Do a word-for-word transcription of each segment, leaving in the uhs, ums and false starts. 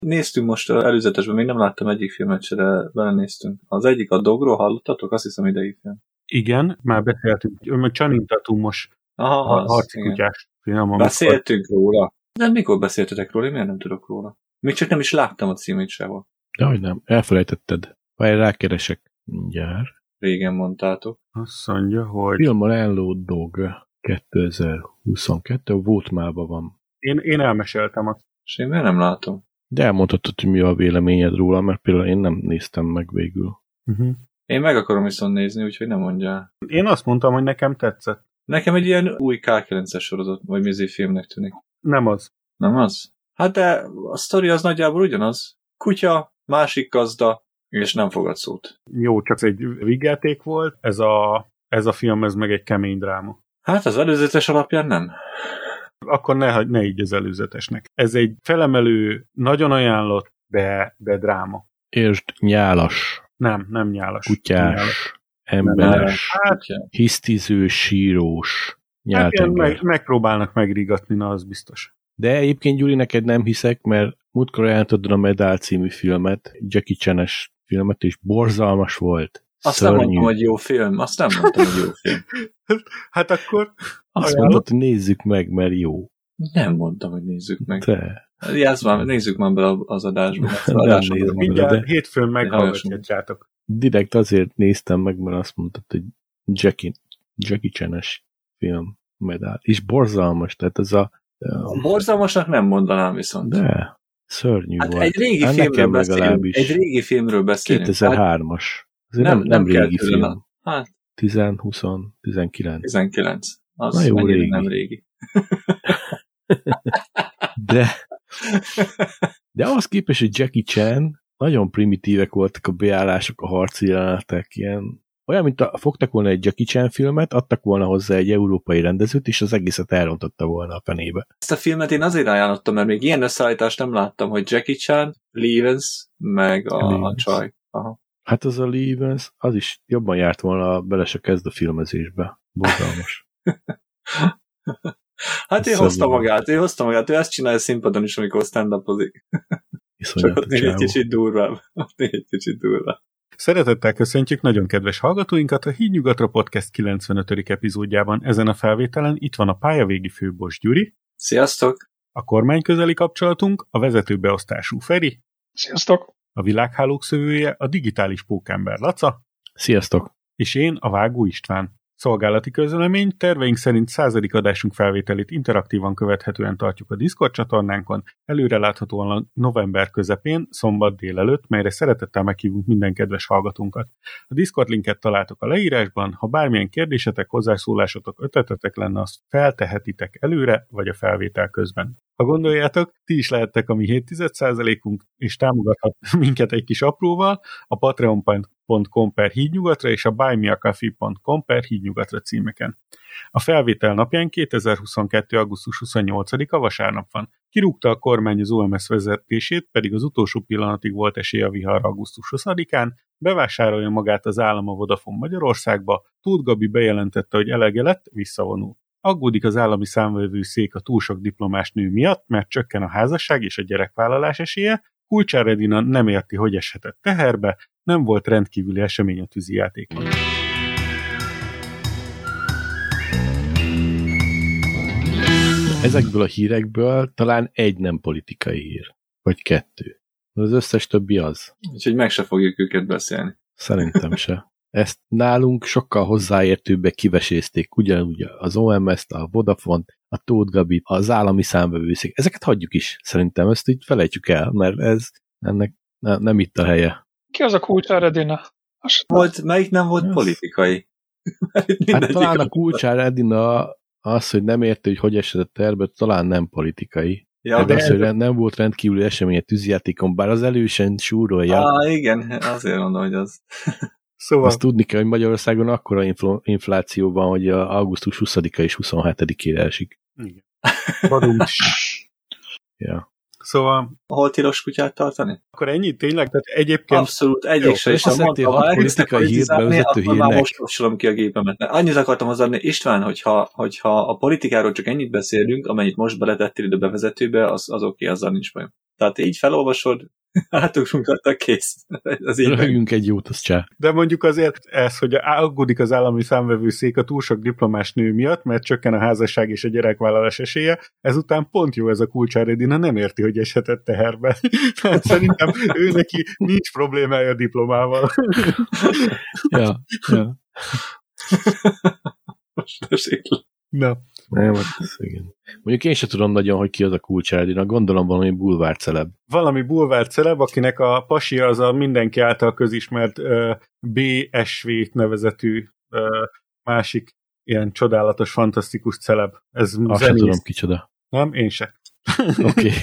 Néztünk most előzetesben, még nem láttam egyik filmet se, de belenéztünk. Az egyik a Dogról, hallottatok? Azt hiszem idei film. Igen, már beszéltünk. Ő meg Channing Tatumos harci kutyás film. Beszéltünk róla. De mikor beszéltetek róla? Én miért nem tudok róla? Még csak nem is láttam a címét sehol. Dehogy nem, elfelejtetted. Vagy rákeresek mindjárt. Régen mondtátok. Azt mondja, hogy... Film Hello Dog kétezer-huszonkettő, a Vótmában van. Én, én elmeséltem azt. És én miért nem látom? De elmondhatod, hogy mi a véleményed róla, mert például én nem néztem meg végül. Uh-huh. Én meg akarom viszont nézni, úgyhogy nem mondjál. Én azt mondtam, hogy nekem tetszett. Nekem egy ilyen új ká kilences sorozat, vagy mizé filmnek tűnik. Nem az. Nem az? Hát de a sztori az nagyjából ugyanaz. Kutya, másik gazda, és nem fogad szót. Jó, csak egy vígjáték volt. Ez a, ez a film, ez meg egy kemény dráma. Hát az előzetes alapján nem. Akkor ne, ne így az előzetesnek. Ez egy felemelő, nagyon ajánlott, de, de dráma. És nyálas. Nem, nem nyálas. Kutyás, nyálas. emberes, Hát, hisztiző, sírós, hát ilyen meg, megpróbálnak megrigatni, na az biztos. De egyébként, Gyuri, neked nem hiszek, mert múltkor ajánlottad a Medál című filmet, Jackie Chan-es filmet, és borzalmas volt. Azt Szörnyű. nem mondtam, hogy jó film. Azt nem mondtam, hogy jó film. Hát akkor... Azt mondtad, hogy nézzük meg, mert jó. Nem mondtam, hogy nézzük meg. Te. Jász már, nézzük már be az adásba. Az adásba. Mindjárt hétfőn meghallgatjátok. Direkt azért néztem meg, mert azt mondtad, hogy Jackie, Jackie Chan-es film Medál. És borzalmas, tehát ez a... a borzalmasnak nem mondanám viszont. De, szörnyű hát volt. Egy régi, hát filmről beszélünk, egy régi filmről beszélünk. kétezer-hármas. Azért nem, nem, nem régi film. Hát. tíz, húsz, tizenkilenc. tizenkilenc. Az na jó, régi. Nem régi. De de ahhoz képest, hogy Jackie Chan nagyon primitívek voltak a beállások, a harci jelenetek, ilyen olyan, mint a, fogtak volna egy Jackie Chan filmet, adtak volna hozzá egy európai rendezőt, és az egészet elrontotta volna a fenébe. Ezt a filmet én azért ajánlottam, mert még ilyen összeállítást nem láttam, hogy Jackie Chan, Lee Evans, meg a, a csaj. Aha. Hát az a Lee Evans, az is jobban járt volna, bele se kezd a filmezésbe. Borzalmas. Hát ő hozta magát, ő hozta magát, ő ezt csinálja színpadon is, amikor stand-upozik. Csak ott még egy kicsit durvább. Ott még egy kicsit durvább. Szeretettel köszöntjük nagyon kedves hallgatóinkat a Hídnyugatra Podcast kilencvenötödik epizódjában. Ezen a felvételen itt van a pályavégi főbos Gyuri. Sziasztok! A kormányközeli kapcsolatunk, a vezetőbeosztású Feri. Sziasztok! A világhálók szövője, a digitális pókember Laca. Sziasztok! És én, a Vágó István. Szolgálati közlemény, terveink szerint századik adásunk felvételét interaktívan követhetően tartjuk a Discord csatornánkon, előreláthatóan november közepén, szombat délelőtt, melyre szeretettel meghívunk minden kedves hallgatónkat. A Discord linket találtok a leírásban, ha bármilyen kérdésetek, hozzászólásotok, ötletetek lenne, azt feltehetitek előre, vagy a felvétel közben. Ha gondoljátok, ti is lehettek a mi hét tized százalékunk, és támogathat minket egy kis apróval, a patreon pont com per hídnyugatra és a buymeacoffee pont com per hídnyugatra címeken. A felvétel napján kétezer-huszonkettő. augusztus huszonnyolcadika vasárnap van. Kirúgta a kormány az o em es vezetését, pedig az utolsó pillanatig volt esély a viharra augusztus huszadikán, bevásárolja magát az állam a Vodafone Magyarországba, Tóth Gabi bejelentette, hogy elege lett, visszavonul. Aggódik az állami számvevőszék a túl sok diplomás nő miatt, mert csökken a házasság és a gyerekvállalás esélye, Kulcsár Edina nem érti, hogy eshetett teherbe, nem volt rendkívüli esemény a tűzijátékon. Ezekből a hírekből talán egy nem politikai hír, vagy kettő. Az összes többi az. Úgyhogy meg se fogjuk őket beszélni. Szerintem se. Ezt nálunk sokkal hozzáértőbbek kivesézték, ugyanúgy az o em es-t, a Vodafone-t, a Tóth Gabit, az állami számvevőszék. Ezeket hagyjuk is, szerintem, ezt így felejtsük el, mert ez ennek ne, nem itt a helye. Ki az a Kulcsár Edina? Volt, melyik nem volt yes. politikai? Hát talán a Kulcsár Edina az, hogy nem érte, hogy hogy esetett terbe, talán nem politikai. Ja, de az, hogy nem volt rendkívüli esemény a tűzjátékon, bár az elősen súrolja. Ah, igen, azért mondom, hogy az... Szóval... Azt tudni kell, hogy Magyarországon akkora infl- infláció van, hogy a augusztus huszadika és huszonhetedikére esik. Igen. Badunk. Ja. Szóval... Ahol tilos kutyát tartani? Akkor ennyi tényleg? Tehát egyébként... Abszolút, egyikre is. Ha mondta, ha politikai hírbevezető akkor hírnek. már most kapcsolom ki a gépemet. Annyit akartam hozzáadni, István, hogyha, hogyha a politikáról csak ennyit beszélünk, amennyit most beletettél ide a bevezetőbe, az, az oké, azzal nincs bajom. Tehát így felolvasod, átugrunk a kész. Röhögjünk egy jót, az csá. De mondjuk azért ez, hogy aggódik az állami számvevőszék a túl sok diplomás nő miatt, mert csökken a házasság és a gyerekvállalás esélye, ezután pont jó ez a Kulcsár Edina, nem érti, hogy eshetett teherbe. Tehát szerintem ő neki nincs problémája a diplomával. ja, ja. Most esik le. Na. Nem, igen. Mondjuk én sem tudom nagyon, hogy ki az a Kulcsár Edina, gondolom valami bulvár celeb. Valami bulvár celeb, akinek a pasi az a mindenki által közismert uh, bé es vé-t nevezetű uh, másik ilyen csodálatos, fantasztikus celeb. Ez azt sem tudom kicsoda. Nem? Én se. Oké. Okay.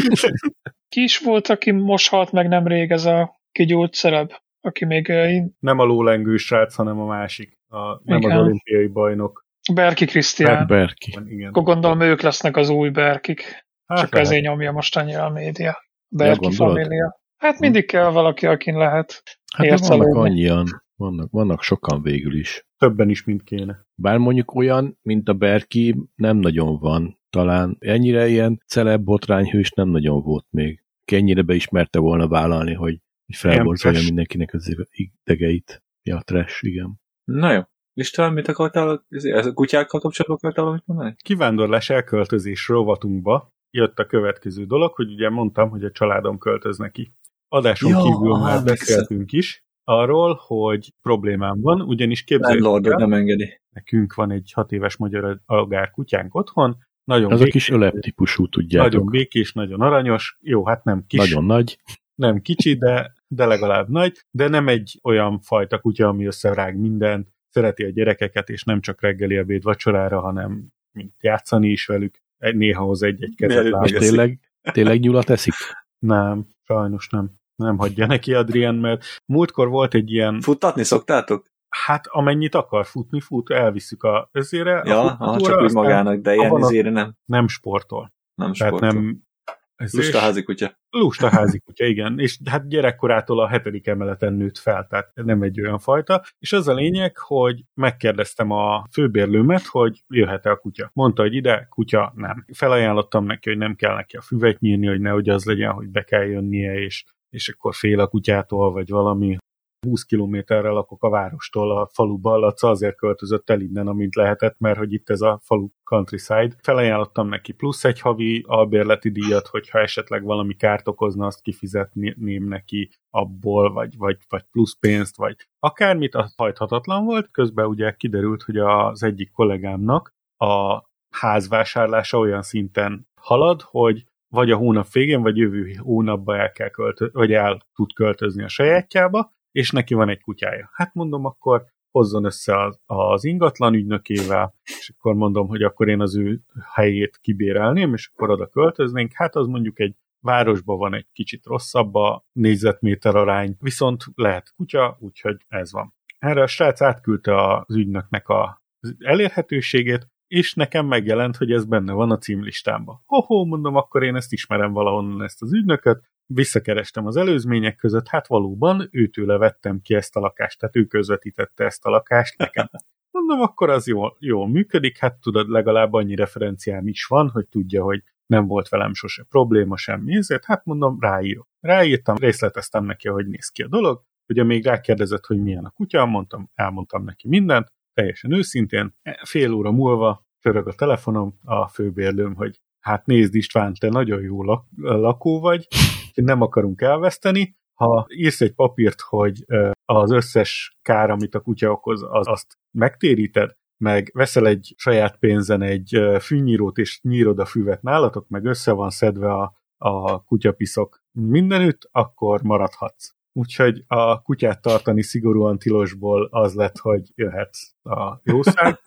Ki is volt, aki most halt meg nemrég, ez a kigyújt celeb, aki még... Uh, nem a lólengő srác, hanem a másik. A, nem igen. Az olimpiai bajnok. Berki Krisztián. Berki. Akkor gondolom ők lesznek az új Berkik. Hát csak ezért nyomja most annyira a média. Berki ja, família. Hát mindig kell valaki, akin lehet. Hát vannak annyian. Vannak, vannak sokan végül is. Többen is, mint kéne. Bár mondjuk olyan, mint a Berki, nem nagyon van. Talán ennyire ilyen celeb botrányhős nem nagyon volt még. Ki ennyire beismerte volna vállalni, hogy felborzolja mindenkinek az idegeit. Ja, trash, igen. Na jó. István, mit akartál? Ez a kutyákkal kapcsolatban akartál valamit mondani? Kivándorlás elköltözés rovatunkba jött a következő dolog, hogy ugye mondtam, hogy a családom költözne ki. Adáson ja, kívül ah, már beszéltünk is arról, hogy problémám van, ugyanis képzeljük el, nem engedi. Nekünk van egy hat éves magyar agár kutyánk otthon, nagyon az békés, a kis ölep típusú, tudjátok. Nagyon békés, nagyon aranyos, jó, hát nem kis. Nagyon nagy. Nem kicsi, de, de legalább nagy, de nem egy olyan fajta kutya, ami összerág mindent, szereti a gyerekeket, és nem csak reggeli, ebéd, vacsorára, hanem mint játszani is velük, néha hoz egy-egy kezet láb. Tényleg, tényleg nyulat eszik? Nem, sajnos nem. Nem hagyja neki Adrián, mert múltkor volt egy ilyen... Futtatni szoktátok? Hát amennyit akar futni, fut, elviszük a özére. Ja, a aha, csak úgy magának, de ilyen izére nem. Nem sportol. Nem sportol. Tehát nem... Lusta házi kutya. Lusta házi kutya, igen. És hát gyerekkorától a hetedik emeleten nőtt fel, tehát nem egy olyan fajta. És az a lényeg, hogy megkérdeztem a főbérlőmet, hogy jöhet-e a kutya. Mondta, hogy ide, kutya nem. Felajánlottam neki, hogy nem kell neki a füvet nyírni, hogy nehogy az legyen, hogy be kell jönnie, és, és akkor fél a kutyától, vagy valami. húsz kilométerre lakok a várostól, a faluba, Laca azért költözött el innen, amint lehetett, mert hogy itt ez a falu countryside. Felajánlottam neki plusz egy havi albérleti díjat, hogyha esetleg valami kárt okozna, azt kifizetném neki abból, vagy, vagy, vagy plusz pénzt, vagy akármit, az hajthatatlan volt. Közben ugye kiderült, hogy az egyik kollégámnak a házvásárlása olyan szinten halad, hogy vagy a hónap végén, vagy jövő hónapban el kell költözni, vagy el tud költözni a sajátjába, és neki van egy kutyája. Hát mondom, akkor hozzon össze az, az ingatlan ügynökével, és akkor mondom, hogy akkor én az ő helyét kibérelném, és akkor oda költöznénk. Hát az mondjuk egy városban van egy kicsit rosszabb a négyzetméter arány, viszont lehet kutya, úgyhogy ez van. Erre a srác átküldte az ügynöknek az elérhetőségét, és nekem megjelent, hogy ez benne van a címlistámban. Hoho, mondom, akkor én ezt ismerem valahonnan, ezt az ügynököt, visszakerestem az előzmények között, hát valóban őtőle vettem ki ezt a lakást, tehát ő közvetítette ezt a lakást nekem. Mondom, akkor az jól, jól működik, hát tudod, legalább annyi referenciám is van, hogy tudja, hogy nem volt velem sose probléma, semmi ezért, hát mondom, ráírok. Ráírtam, részleteztem neki, hogy néz ki a dolog, ugye még rákérdezett, hogy milyen a kutya, mondtam, elmondtam neki mindent, teljesen őszintén, fél óra múlva csörög a telefonom, a főbérlőm, hogy hát nézd István, te nagyon jó lak- lakó vagy, nem akarunk elveszteni, ha írsz egy papírt, hogy az összes kár, amit a kutya okoz, az, azt megtéríted, meg veszel egy saját pénzen egy fűnyírót, és nyírod a füvet nálatok, meg össze van szedve a, a kutyapiszok mindenütt, akkor maradhatsz. Úgyhogy a kutyát tartani szigorúan tilosból az lett, hogy jöhetsz a jószág.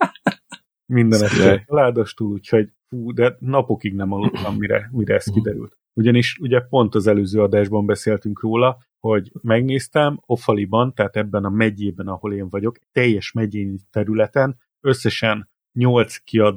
Minden esetre családostul, úgyhogy fú, de napokig nem aludtam, mire, mire ez kiderült. Ugyanis ugye pont az előző adásban beszéltünk róla, hogy megnéztem, Ofaliban, tehát ebben a megyében, ahol én vagyok, teljes megyényi területen összesen nyolc kiadó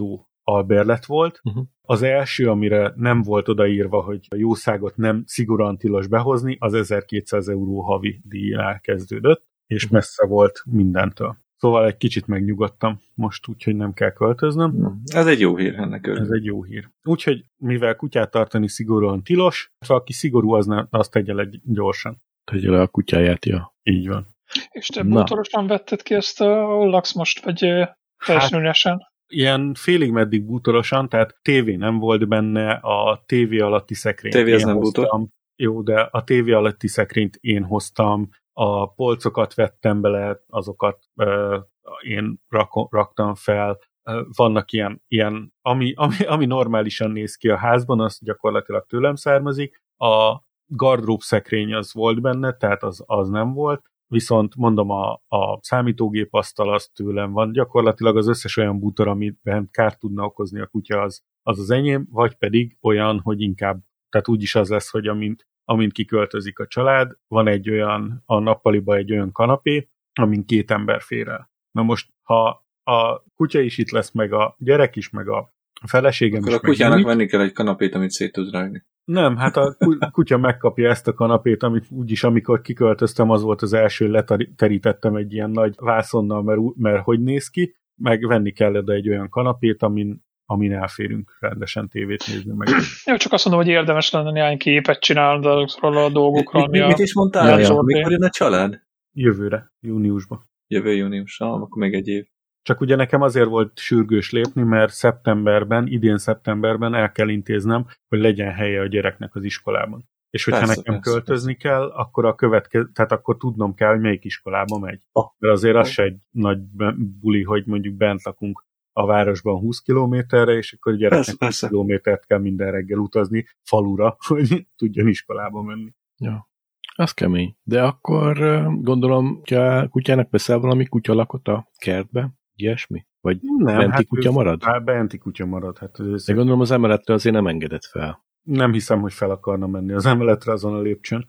albérlet volt. Uh-huh. Az első, amire nem volt odaírva, hogy a jószágot nem szigorúan tilos behozni, az ezerkétszáz euró havi díjnál kezdődött, és messze volt mindentől. Szóval egy kicsit megnyugodtam most, úgyhogy nem kell költöznöm. Ez egy jó hír ennek örülök. Ez egy jó hír. Úgyhogy, mivel kutyát tartani szigorúan tilos, ha aki szigorú, az ne, azt tegye le gyorsan. Tegye le a kutyáját, ja. Így van. És te bútorosan vetted ki ezt, ahol laksz most, vagy teljesen üresen? Ilyen félig meddig bútorosan, tehát tévé nem volt benne, a tévé alatti szekrényt tévé én nem hoztam. Bútor. Jó, de a tévé alatti szekrényt én hoztam, a polcokat vettem bele, azokat uh, én rak- raktam fel. Uh, vannak ilyen, ilyen ami, ami, ami normálisan néz ki a házban, az gyakorlatilag tőlem származik. A gardrób szekrény az volt benne, tehát az, az nem volt. Viszont mondom, a, a számítógép asztal az tőlem van. Gyakorlatilag az összes olyan bútor, amiben kárt tudna okozni a kutya, az az, az enyém, vagy pedig olyan, hogy inkább, tehát úgyis az lesz, hogy amint, amint kiköltözik a család, van egy olyan, a nappaliba egy olyan kanapé, amin két ember fér el. Na most, ha a kutya is itt lesz, meg a gyerek is, meg a feleségem akkor is. Akkor a kutyának meg venni kell egy kanapét, amit szét tud rágni. Nem, hát a kutya megkapja ezt a kanapét, amit úgyis, amikor kiköltöztem, az volt az első, leterítettem egy ilyen nagy vászonnal, mert, mert hogy néz ki, meg venni kell oda egy olyan kanapét, amin, amin elférünk rendesen tévét nézni meg. Jó, csak azt mondom, hogy érdemes lenne néhány képet csinálni azokról a dolgokról. Mi, mit is mondtál? Ja, mikor jön a család? Jövőre, júniusban. Jövő júniusra, akkor még egy év. Csak ugye nekem azért volt sürgős lépni, mert szeptemberben, idén szeptemberben el kell intéznem, hogy legyen helye a gyereknek az iskolában. És hogyha persze, nekem persze, költözni persze. kell, akkor a következő, tehát akkor tudnom kell, hogy melyik iskolába megy. Oh. Mert azért az se egy nagy buli, hogy mondjuk bent lakunk a városban húsz kilométerre, és akkor a gyereknek persze, húsz kilométert kell minden reggel utazni falura, hogy tudjon iskolába menni. Ja. Az kemény. De akkor gondolom, hogy a kutyának veszel valami kutyalakot a kertbe? Ilyesmi? Vagy nem, benti hát kutya marad? Hát benti kutya marad. Hát de gondolom az emeletre azért nem engedett fel. Nem hiszem, hogy fel akarna menni az emeletre azon a lépcsőn.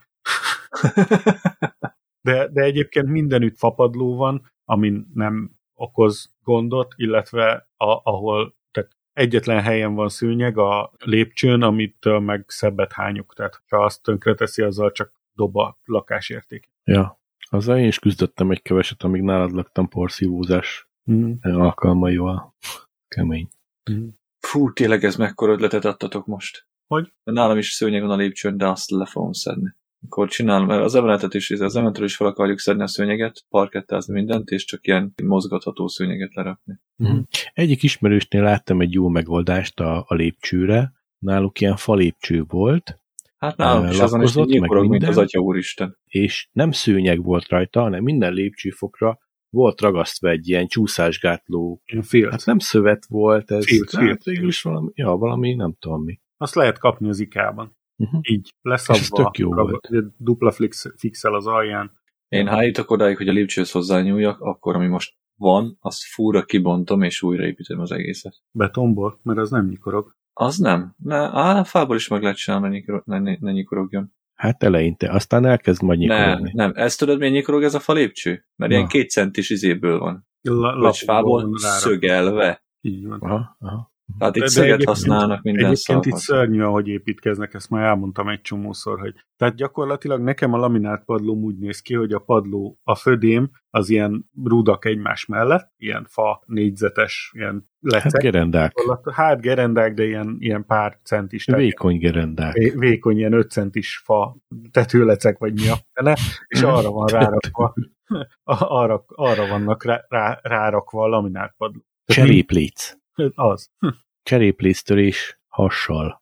de, de egyébként mindenütt fapadló van, amin nem okoz gondot, illetve a, ahol tehát egyetlen helyen van szőnyeg a lépcsőn, amitől meg szebbet hányok. Tehát ha azt tönkreteszi, azzal csak dob a lakásérték. Ja, azzal én is küzdöttem egy keveset, amíg nálad laktam porszívózás mm. alkalmaival. Kemény. Mm. Fú, tényleg ez mekkora ötletet adtatok most. Hogy? Nálam is szőnyeg van a lépcsőn, de azt le fogom szedni. Akkor csinálom, mert az emeletet is, az emeletről is fel akarjuk szedni a szőnyeget, parkettázni mindent, és csak ilyen mozgatható szőnyeget lerakni. Mm. Egyik ismerősnél láttam egy jó megoldást a, a lépcsőre. Náluk ilyen falépcső volt. Hát nálam is azon is nyílkorog, mint az Atya Úristen. És nem szőnyeg volt rajta, hanem minden lépcsőfokra volt ragasztva egy ilyen csúszásgátló. Filt. Hát nem szövet volt, ez filt, hát filt. Végül is valami, ja, valami, nem tudom mi. Azt lehet kapni az ikában. Uh-huh. Így, leszabva. Tök jó volt. Dupla fix, fixel az alján. Én ha eljutok odáig, hogy a lépcsőhöz hozzányúljak, akkor ami most van, azt fúra kibontom, és újraépítem az egészet. Betonból? Mert az nem nyikorog. Az nem. Ne, á, fából is meg lehet csinálni, ne, ne, ne nyikorogjon. Hát eleinte, aztán elkezd majd nyikorogni. Nem, nem. Ezt tudod, miért nyikorog ez a falépcső? Mert Na. ilyen két centis izéből van. La, Vagy fából szögelve. Így van. Aha, aha. Tehát itt szöget használnak minden szalhat. Egyébként itt szörnyű, ahogy építkeznek, ezt már elmondtam egy csomószor, hogy tehát gyakorlatilag nekem a laminált padlóm úgy néz ki, hogy a padló, a födém az ilyen rudak egymás mellett, ilyen fa négyzetes, ilyen lecek. Hát gerendák. Hát gerendák, de ilyen, ilyen pár centis. Vékony gerendák. Vé, vékony, ilyen öt centis fa tetőlecek, vagy mi a fene, és arra van rárakva, arra, arra vannak rá, rá, rárakva a laminált padló. Cserépléc. Az. Cserépléctörés hassal.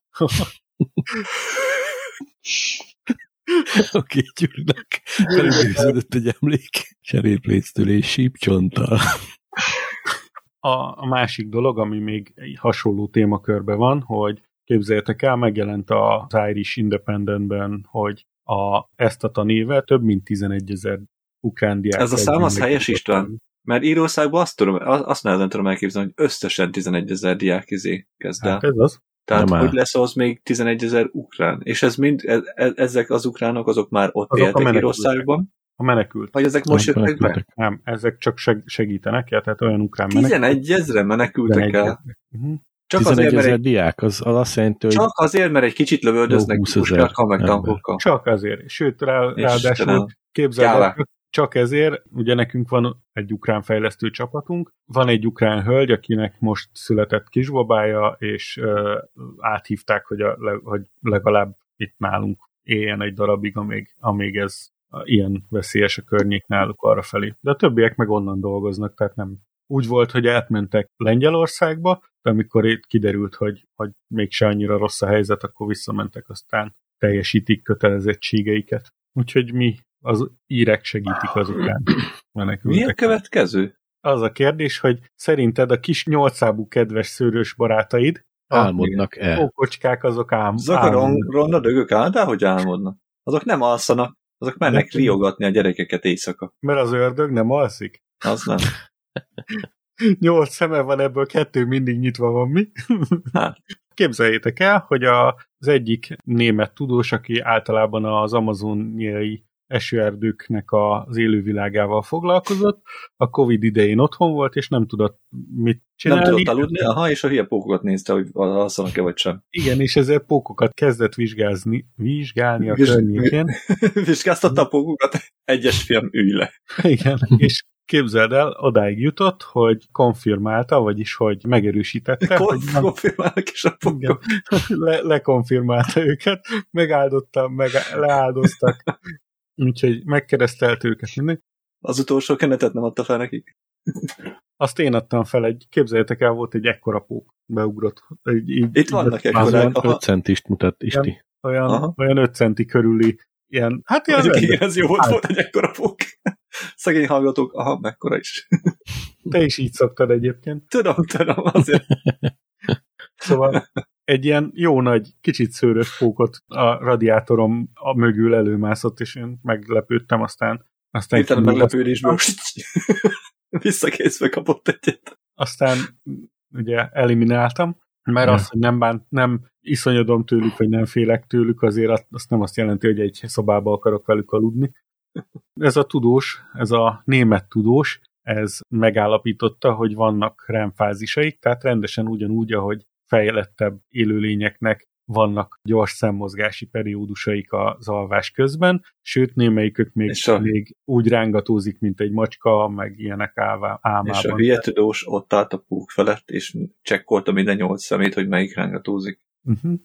Oké, Gyurinak előződött egy emlék. Cserépléctörés sípcsonttal. A, a másik dolog, ami még egy hasonló témakörben van, hogy képzeljétek el, megjelent az Irish Independentben, hogy a, ezt a tanévet több mint tizenegyezer ukrán diák. Ez a szám az helyes, István? Mert Írországban azt, tudom, azt nehezen tudom elképzelni, hogy összesen tizenegyezer diák izé kezd el. Hát ez az. Tehát nem hogy áll. Lesz az még tizenegyezer ukrán? És ez mind, ez, ezek az ukránok, azok már ott azok éltek Írországban? A menekült. Vagy ezek most jöttek be? Nem, ezek csak segítenek, ja, tehát olyan ukrán menekült. tizenegy ezren menekültek el. Uh-huh. tizenegy ezer diák, az, az azt jelenti, hogy... Csak azért, mert egy kicsit lövöldöznek puskákkal, meg tankokkal. Csak azért. Sőt, rá, ráadásul képzeld, csak ezért, ugye nekünk van egy ukrán fejlesztő csapatunk, van egy ukrán hölgy, akinek most született kisbabája, és uh, áthívták, hogy, a, le, hogy legalább itt nálunk éljen egy darabig, amíg, amíg ez ilyen veszélyes a környék náluk arrafelé. De a többiek meg onnan dolgoznak, tehát nem úgy volt, hogy átmentek Lengyelországba, de amikor itt kiderült, hogy, hogy mégse annyira rossz a helyzet, akkor visszamentek, aztán teljesítik kötelezettségeiket. Úgyhogy mi az írek segítik az ukrán menekülteket. Mi a következő? Az a kérdés, hogy szerinted a kis nyolcszábú kedves szőrös barátaid álmodnak el. Ókocskák azok ám, azok a ronda dögök áll, de hogy álmodnak? Azok nem alszanak, azok mennek riogatni a gyerekeket éjszaka. Mert az ördög nem alszik? Az nem. Nyolc szeme van, ebből kettő mindig nyitva van, mi? Hát. Képzeljétek el, hogy az egyik német tudós, aki általában az amazoniai esőerdőknek az élővilágával foglalkozott, a Covid idején otthon volt, és nem tudott mit csinálni. Nem tudott aludni, aha, és a hülye pókokat nézte, hogy alszanak-e vagy sem. Igen, és ezért pókokat kezdett vizsgálni, vizsgálni a Vizs- környékén. Vizsgáztatta a pókokat? Egyes fiam, ülj le. Igen, és képzeld el, odáig jutott, hogy konfirmálta, vagyis hogy megerősítette. Kon- hogy nem... Konfirmálnak is a pókok. Le- lekonfirmálta őket, megáldotta, meg leáldoztak. Úgyhogy megkeresztelt őket mindig. Az utolsó kenetet nem adta fel nekik? Azt én adtam fel, egy, képzeljétek el, volt egy ekkora pók, beugrott. Egy, így, Itt vannak ekkorák. öt centist mutat Isti. Olyan, olyan öt centi körüli ilyen, hát ilyen... Igen, ez jó volt, volt egy ekkora pók. Szegény hallgatók, aha, mekkora is. Te is így szoktad egyébként. Tudom, tudom, azért. Szóval egy ilyen jó nagy, kicsit szőrös pókot a radiátorom a mögül előmászott, és én meglepődtem, aztán... aztán Itt a meglepődésből visszakészve kapott egyet. Aztán ugye elimináltam, mert ja. azt, hogy nem, bánt, nem iszonyodom tőlük, vagy nem félek tőlük, azért azt nem azt jelenti, hogy egy szobába akarok velük aludni. Ez a tudós, ez a német tudós, ez megállapította, hogy vannak REM-fázisaik, tehát rendesen ugyanúgy, ahogy fejlettebb élőlényeknek vannak gyors szemmozgási periódusaik az alvás közben, sőt némelyikük még, a... még úgy rángatózik, mint egy macska, meg ilyenek álvá, álmában. És a hülye tudós ott állt a pók felett, és csekkolta minden nyolc szemét, hogy melyik rángatózik. Uh-huh.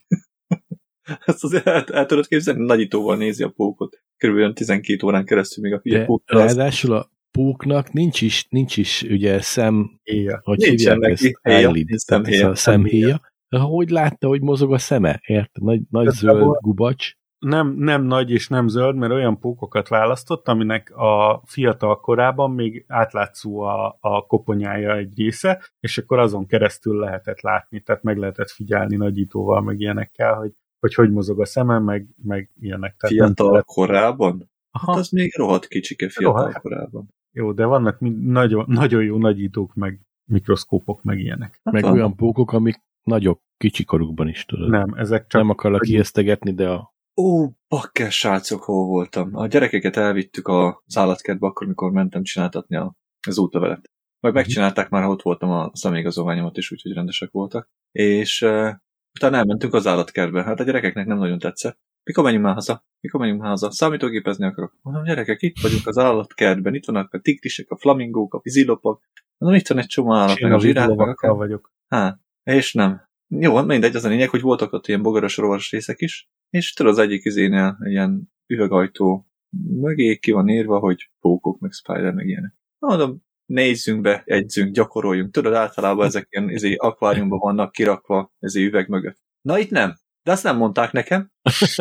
Ezt azért el, el tudod képzelni, nagyítóval nézi a pókot. Körülbelül tizenkét órán keresztül még a hülye pók. Ráadásul a póknak nincs is, nincs is ugye szem, éja. hogy hívják ezt? Állít, szemhéja. Hogy látta, hogy mozog a szeme? Érted? Nagy, nagy zöld gubacs. Nem, nem nagy és nem zöld, mert olyan pókokat választott, aminek a fiatal korában még átlátszó a, a koponyája egy része, és akkor azon keresztül lehetett látni, tehát meg lehetett figyelni nagyítóval, meg ilyenekkel, hogy hogy, hogy mozog a szeme, meg, meg ilyenek. Tehát fiatal lehet... korában? Aha. Hát az még rohadt kicsike fiatal rohadt. korában. Jó, de vannak nagyon, nagyon jó nagyítók, meg mikroszkópok, meg ilyenek. Hát meg van. Olyan pókok, amik nagyobb kicsikorukban is tudod. Nem, ezek csak... Nem akarlak ijesztegetni, de a... Ó, bakker srácok, hol voltam. A gyerekeket elvittük az állatkertbe akkor, mikor mentem csináltatni az útlevelet. Majd megcsinálták már, ha ott voltam a személyigazolványomat is, úgyhogy rendesek voltak. És uh, utána elmentünk az állatkertbe. Hát a gyerekeknek nem nagyon tetszett. Mikor menjünk már haza? Mikor menjünk már haza? Számítógépezni akarok. Mondom, gyerekek, itt vagyunk az állatkertben, itt vannak a tigrisek, a flamingók, a vízilopok. Mondom, itt van egy csomó állat, meg a zsiráfok. vagyok. Hát, és nem. Jó, mindegy, az a lényeg, hogy voltak ott ilyen bogaras rovas részek is, és tudod, az egyik izénél ilyen üvegajtó mögé ki van írva, hogy pókok, meg spider, meg ilyenek. Mondom, nézzünk be, egyzünk, gyakoroljunk. Tudod, általában ezek ilyen izé, akváriumban vannak kirakva izé, üveg mögött. Na itt nem. De azt nem mondták nekem.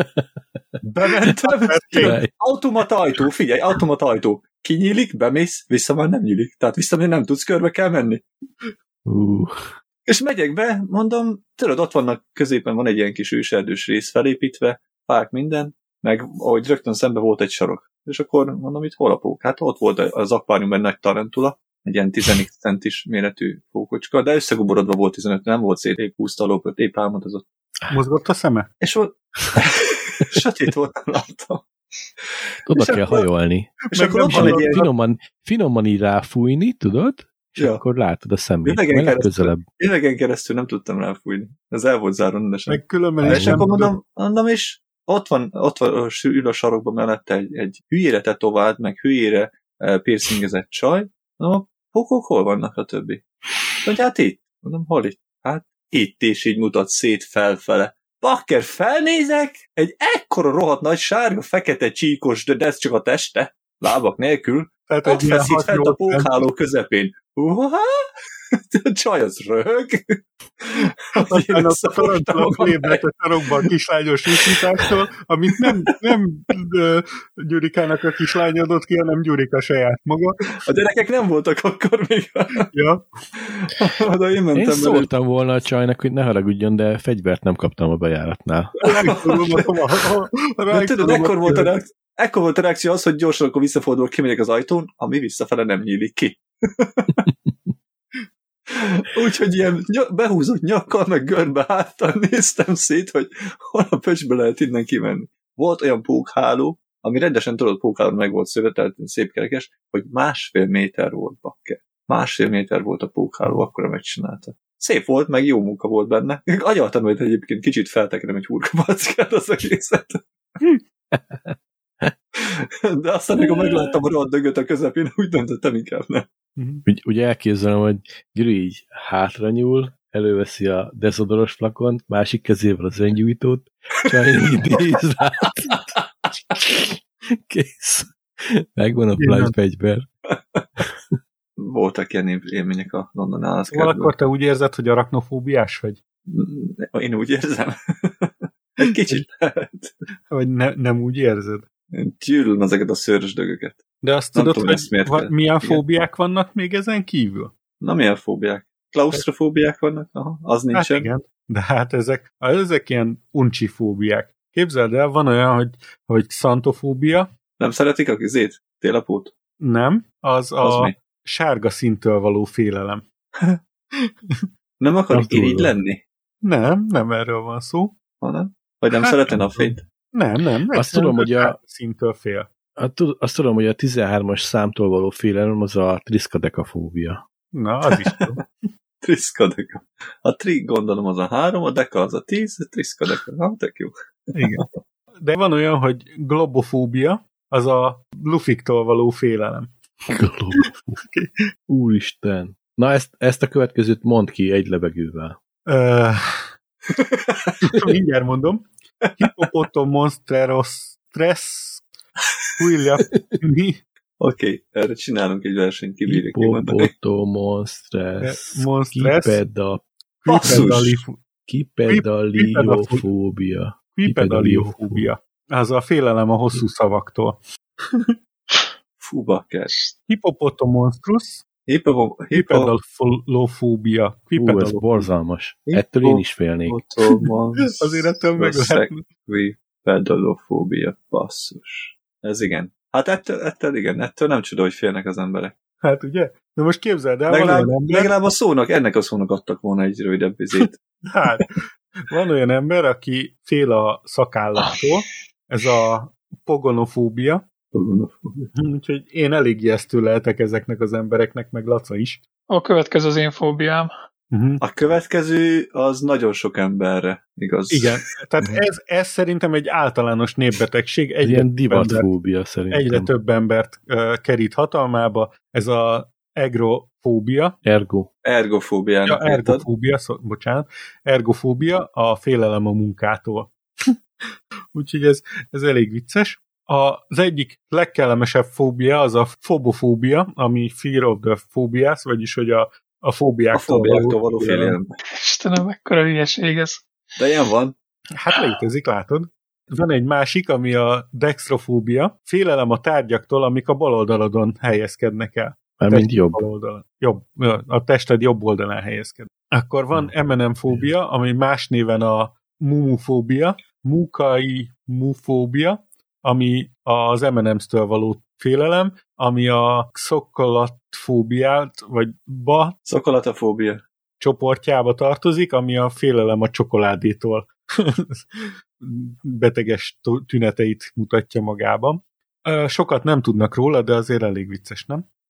Bementem. Automata ajtó, figyelj, automata ajtó. Kinyílik, bemész, vissza már nem nyílik. Tehát vissza már nem tudsz, körbe kell menni. Uh. És megyek be, mondom, tudod, ott vannak, középen van egy ilyen kis őserdős rész felépítve, fák minden, meg ahogy rögtön szembe volt egy sarok. És akkor mondom, itt hol a pók? Hát ott volt az akváriumban nagy tarantula, egy ilyen tizenegy centis méretű pókocska, de összeguborodva volt tizenöt, nem volt szét, épp húzta a lópört, épp álmodozott. Mozgott a szeme? És ott sötét volt, nem láttam. Oda kell akkor, hajolni. És akkor ott van egy ilyen... Finoman, finoman így ráfújni, tudod? és ja. akkor látod a szemét. Idegen keresztül, idegen keresztül nem tudtam ráfújni. Ez el volt zárva rendesen. Meg különben és akkor mondom, mondom is, ott van, ott van ül a sarokban mellette egy, egy hülyére tetovált, meg hülyére piercingezett csaj. Mondom, a pókok hol vannak a többi? Mondja, hát itt. Mondom, hol itt? Hát itt, és így mutat szét felfele. Bakker, felnézek, egy ekkora rohadt nagy sárga, fekete csíkos, de ez csak a teste, lábak nélkül, tehát ott feszít fent a pókháló közepén. Uha! A csaj az röhög. Aztán azt a tarantalan lébret a sarokban a kislányos visítástól, amit nem, nem Gyurikának a kislány adott ki, hanem Gyurika saját maga. A gyerekek nem voltak akkor még. Ja. De én mentem én szóltam belőle. volna a csajnak, hogy ne haragudjon, de fegyvert nem kaptam a bejáratnál. Tudod, ekkor volt a reakció. Ekkor volt a reakció az, hogy gyorsan akkor visszafordulok, kimegyek az ajtón, ami visszafele nem nyílik ki. Úgyhogy ilyen behúzott nyakkal, meg görbe háttal néztem szét, hogy hol a pöcsbe lehet innen kimenni. Volt olyan pókháló, ami rendesen tudod, pókháló meg volt szöve, tehát szép kerekes, hogy másfél méter volt, bakker. Másfél méter volt a pókháló, akkora megcsinálta. Szép volt, meg jó munka volt benne. Agyaltam, hogy egyébként kicsit feltekerem egy hurkabackát az egészet. De aztán, amikor megláttam a rohadt dögöt a közepén, úgy döntöttem, inkább nem. Úgy, úgy elképzelem, hogy Gyuri így hátra nyúl, előveszi a deszodoros flakont, másik kezével az öngyújtót, csaj így néz rá. Kész. Megvan a blind fegyver. Voltak ilyen élmények a London állatkertben. Valakor te úgy érzed, hogy arachnofóbiás vagy? Én úgy érzem. Egy kicsit lehet. Vagy ne, nem úgy érzed? Én gyűlölöm ezeket a szőrös dögöket. De azt nem tudod, hogy va- milyen fóbiák vannak még ezen kívül? Na, milyen fóbiák? Klausztrofóbiák vannak? Aha, az nincsen. Hát igen, de hát ezek, ezek ilyen uncsi fóbiák. Képzeld el, van olyan, hogy, hogy xantofóbia. Nem szeretik a kizét? Télapót? Nem, az, az a mi? sárga színtől való félelem. Nem akar irigy lenni? Nem, nem erről van szó. Hanem? Vagy nem hát szeretne a fényt? Nem, nem. Azt tudom, hogy a színtől fél. Azt tudom, hogy a tizenhármas számtól való félelem az a triszkadekafóbia. Na, az is tudom. Triszkadeka. A tri gondolom az a három, a deka az a tíz, a triszkadeka. Na, tök jó. Igen. De van olyan, hogy globofóbia, az a lufiktól való félelem. Globofóbia. Úristen. Na, ezt, ezt a következőt mondd ki egy levegővel. Uh, mindjárt mondom. Hippopotomonstreros stress Huilja. Mi? Oké, okay, erre csinálunk egy versenyt, kibírjuk kimondani. Hippopotomonstress kipeda kipedaliofóbia. Kipedaliofóbia. Az a félelem a hosszú szavaktól. Fú, bakker. Hippopotomonstrus Kipedalofóbia. Hú, ez borzalmas. Ettől én is félnék. Azért ettől meg lehet. Kipedalofóbia, basszus. Ez igen. Hát ettől, ettől igen, ettől nem csoda, hogy félnek az emberek. Hát ugye? De most képzeld el, legalább, van ember... legalább a szónak, ennek a szónak adtak volna egy rövidebb vizét. Hát, van olyan ember, aki fél a szakállattól, ez a pogonofóbia. Pogonofóbia. Úgyhogy én elég ijesztő lehetek ezeknek az embereknek, meg Laca is. A következő az én fóbiám. Uh-huh. A következő az nagyon sok emberre, igaz? Igen, tehát ez, ez szerintem egy általános népbetegség. Egyre ilyen divatfóbia szerintem. Egyre több embert uh, kerít hatalmába. Ez a egrofóbia. Ergo. Ergofóbiának. Ja, ergofóbia, szó, bocsánat. Ergofóbia, a félelem a munkától. Úgyhogy ez, ez elég vicces. Az egyik legkellemesebb fóbia az a fobofóbia, ami fear of the phobias, vagyis hogy a A fóbiáktól, a fóbiáktól való félelem. Istenem, mekkora hülyeség ez. De ilyen van. Hát létezik, látod. Van egy másik, ami a dextrofóbia, félelem a tárgyaktól, amik a bal oldalodon helyezkednek el. Mármint jobb. Jobb. A tested jobb oldalán helyezked. Akkor van em en em-fóbia, ami más néven a mumufóbia, mukai mufóbia, ami az em en em-től való félelem, ami a szokolatfóbiát, vagy ba szokolatafóbia csoportjába tartozik, ami a félelem a csokoládétól beteges tüneteit mutatja magában. Sokat nem tudnak róla, de azért elég vicces, nem?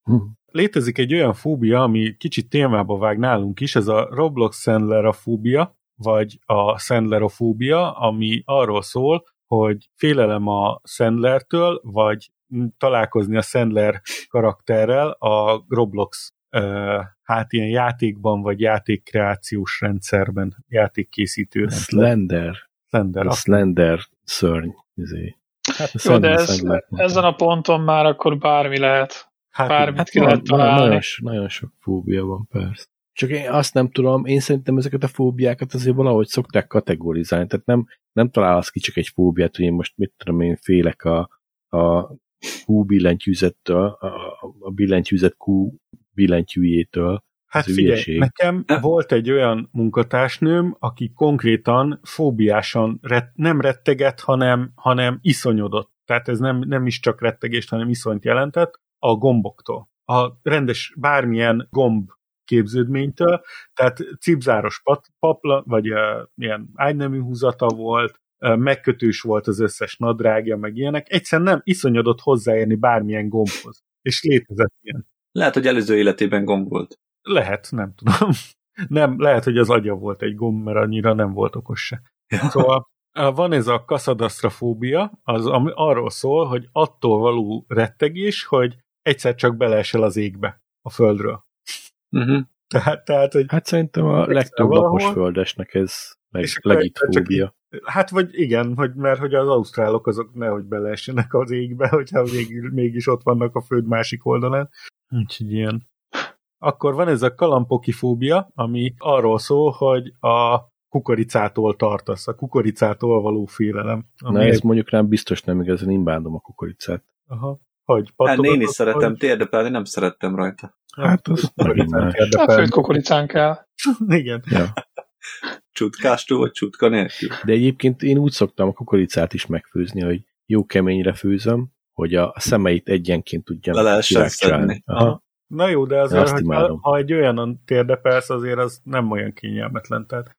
létezik egy olyan fóbia, ami kicsit témába vág nálunk is, ez a Roblox Sandlerofóbia, vagy a Sandlerofóbia, ami arról szól, hogy félelem a Sandlertől, vagy találkozni a Sandler karakterrel a Roblox uh, hát ilyen játékban, vagy játékkreációs rendszerben, játékkészítő rendszer. Slender. Slender. A Slender szörny. Izé. Hát, jó, de ez, ezen a ponton már akkor bármi lehet. Hát, Bármit hát ki lehet találni. Nagyon, nagyon sok fóbia van, persze. Csak én azt nem tudom, én szerintem ezeket a fóbiákat azért valahogy szokták kategorizálni, tehát nem, nem találsz ki csak egy fóbiát, hogy én most mit tudom, én félek a, a Q billentyűzettől, a, a billentyűzet Q billentyűjétől. Hát figyelj, ügyeség. Nekem volt egy olyan munkatársnőm, aki konkrétan fóbiásan ret, nem retteget, hanem, hanem iszonyodott. Tehát ez nem, nem is csak rettegést, hanem iszonyt jelentett a gomboktól. A rendes bármilyen gomb képződménytől, tehát cipzáros papla, vagy uh, ilyen ágynemű húzata volt, uh, megkötős volt az összes nadrágja, meg ilyenek. Egyszerűen nem iszonyodott hozzáérni bármilyen gombhoz. És létezett ilyen. Lehet, hogy előző életében gomb volt. Lehet, nem tudom. Nem, lehet, hogy az agya volt egy gomb, mert annyira nem volt okos se. Ja. Szóval van ez a kaszadasztrafóbia, az ami arról szól, hogy attól való rettegés, hogy egyszer csak beleesel az égbe, a földről. Uh-huh. Tehát, tehát, hogy hát szerintem a legtöbb lapos földesnek ez leg, legit fóbia. Hát vagy igen, hogy, mert hogy az ausztrálok azok nehogy beleessenek az égbe, hogyha végül mégis ott vannak a föld másik oldalán. Úgyhogy ilyen. Akkor van ez a kalampokifóbia, ami arról szól, hogy a kukoricától tartasz, a kukoricától való félelem. Na ez mondjuk rám biztos nem igaz, én imbádom a kukoricát. Aha. Hogy? Hát én is szeretem térdepelni, nem szerettem rajta. Hát az kukoricán térdepelni. A főt kukoricán kell. Igen. Ja. Csutkástól vagy csutka nélkül. De egyébként én úgy szoktam a kukoricát is megfőzni, hogy jó keményre főzöm, hogy a szemeit egyenként tudjam kirágcsálni. Na jó, de azért, hogy ha, ha egy olyanon térdepelsz, azért az nem olyan kényelmetlen. Tehát.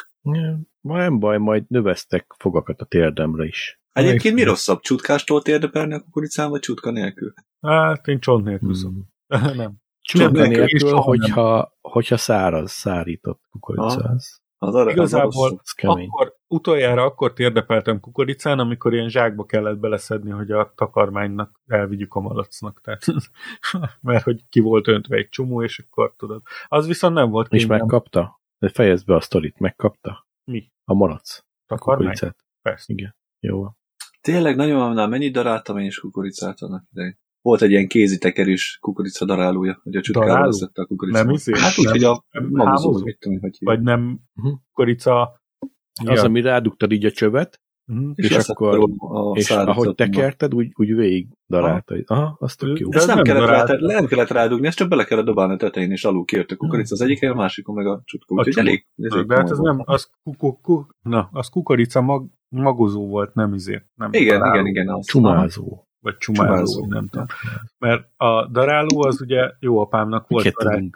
Ma nem baj, majd növesztek fogakat a térdemre is. Egyébként mi rosszabb? Csutkástól térdepelni a kukoricán, vagy csutka nélkül? Hát én csont nélkül hmm. Nem. Csutka nélkül, hogyha, hogyha száraz, szárított kukorica. Az arra, igazából az akkor, utoljára akkor térdepeltem kukoricán, amikor ilyen zsákba kellett beleszedni, hogy a takarmánynak elvigyük a malacnak. Tehát, mert hogy ki volt öntve egy csomó, és akkor tudod. Az viszont nem volt. És megkapta? De fejezd be a sztorit, megkapta? Mi? A malac. Takarmány? Persze. Igen. Jó. Tényleg nagyomamnál mennyit daráltam én is kukoricát annak idején. Volt egy ilyen kézi tekerős kukorica darálója, hogy a csutkára leszette a kukoricát. Nem hiszem. Hát úgy, hogy a magozó, mit tudom, hogy vagy nem kukorica. Az, ja. Ami rádugtad így a csövet, uh-huh. és, és akkor, és ahogy tekerted, úgy, úgy végig daráltad. Aha, az tök jó. Ezt nem, nem, kellett rá, nem kellett rádugni, ezt csak bele kellett dobálni a tetején, és alul kijött a kukorica az egyik, a másikon meg a csutka. Úgyhogy elég. De hát ez nem, az, kuku, na, az kukorica mag, magozó volt, nem izé. Nem igen, igen, igen, igen. Csumázó. Vagy csumázó, csumázó, nem tudom. Mert a daráló az ugye jó apámnak volt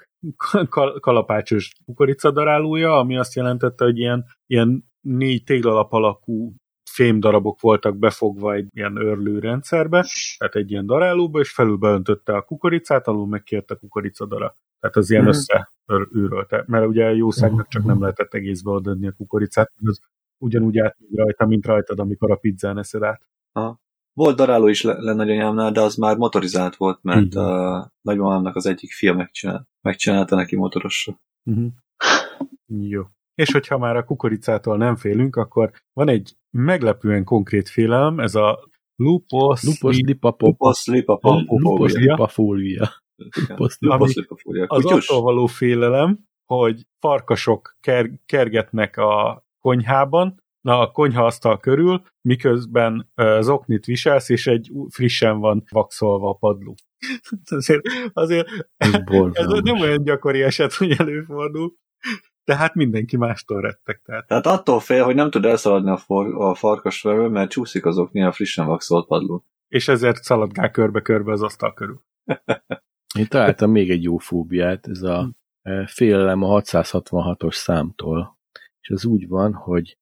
kal- kalapácsos kukoricadarálója, ami azt jelentette, hogy ilyen, ilyen négy téglalap alakú fémdarabok voltak befogva egy ilyen őrlő rendszerbe, tehát egy ilyen darálóba, és felül beöntötte a kukoricát, alul megkért a kukoricadara. Tehát az ilyen mm. összeőrölte. Mert ugye jószágnak csak nem lehetett egészbe adni a kukoricát, az ugyanúgy átmegy rajta, mint rajtad, amikor a pizzán eszed át. Aha. Volt daráló is le, le nagyanyámnál, de az már motorizált volt, mert a nagymamámnak az egyik fia megcsinált, megcsinálta neki motorosra. Uh-huh. Jó. És hogyha már a kukoricától nem félünk, akkor van egy meglepően konkrét félelem, ez a lupus lipafólia. Az attól való félelem, hogy farkasok ker- kergetnek a konyhában, na a konyhaasztal körül, miközben uh, zoknit viselsz, és egy frissen van vaxolva a padló. azért azért ez, ez nem olyan gyakori eset, hogy előfordul, tehát mindenki mástól rettek. Tehát, tehát attól fél, hogy nem tud elszaladni a, for, a farkasverő, mert csúszik az okni a frissen vaxolt padló. És ezért szaladgál körbe-körbe az asztal körül. Én találtam még egy jó fóbiát, ez a félelem a hatszázhatvanhatos számtól. És az úgy van, hogy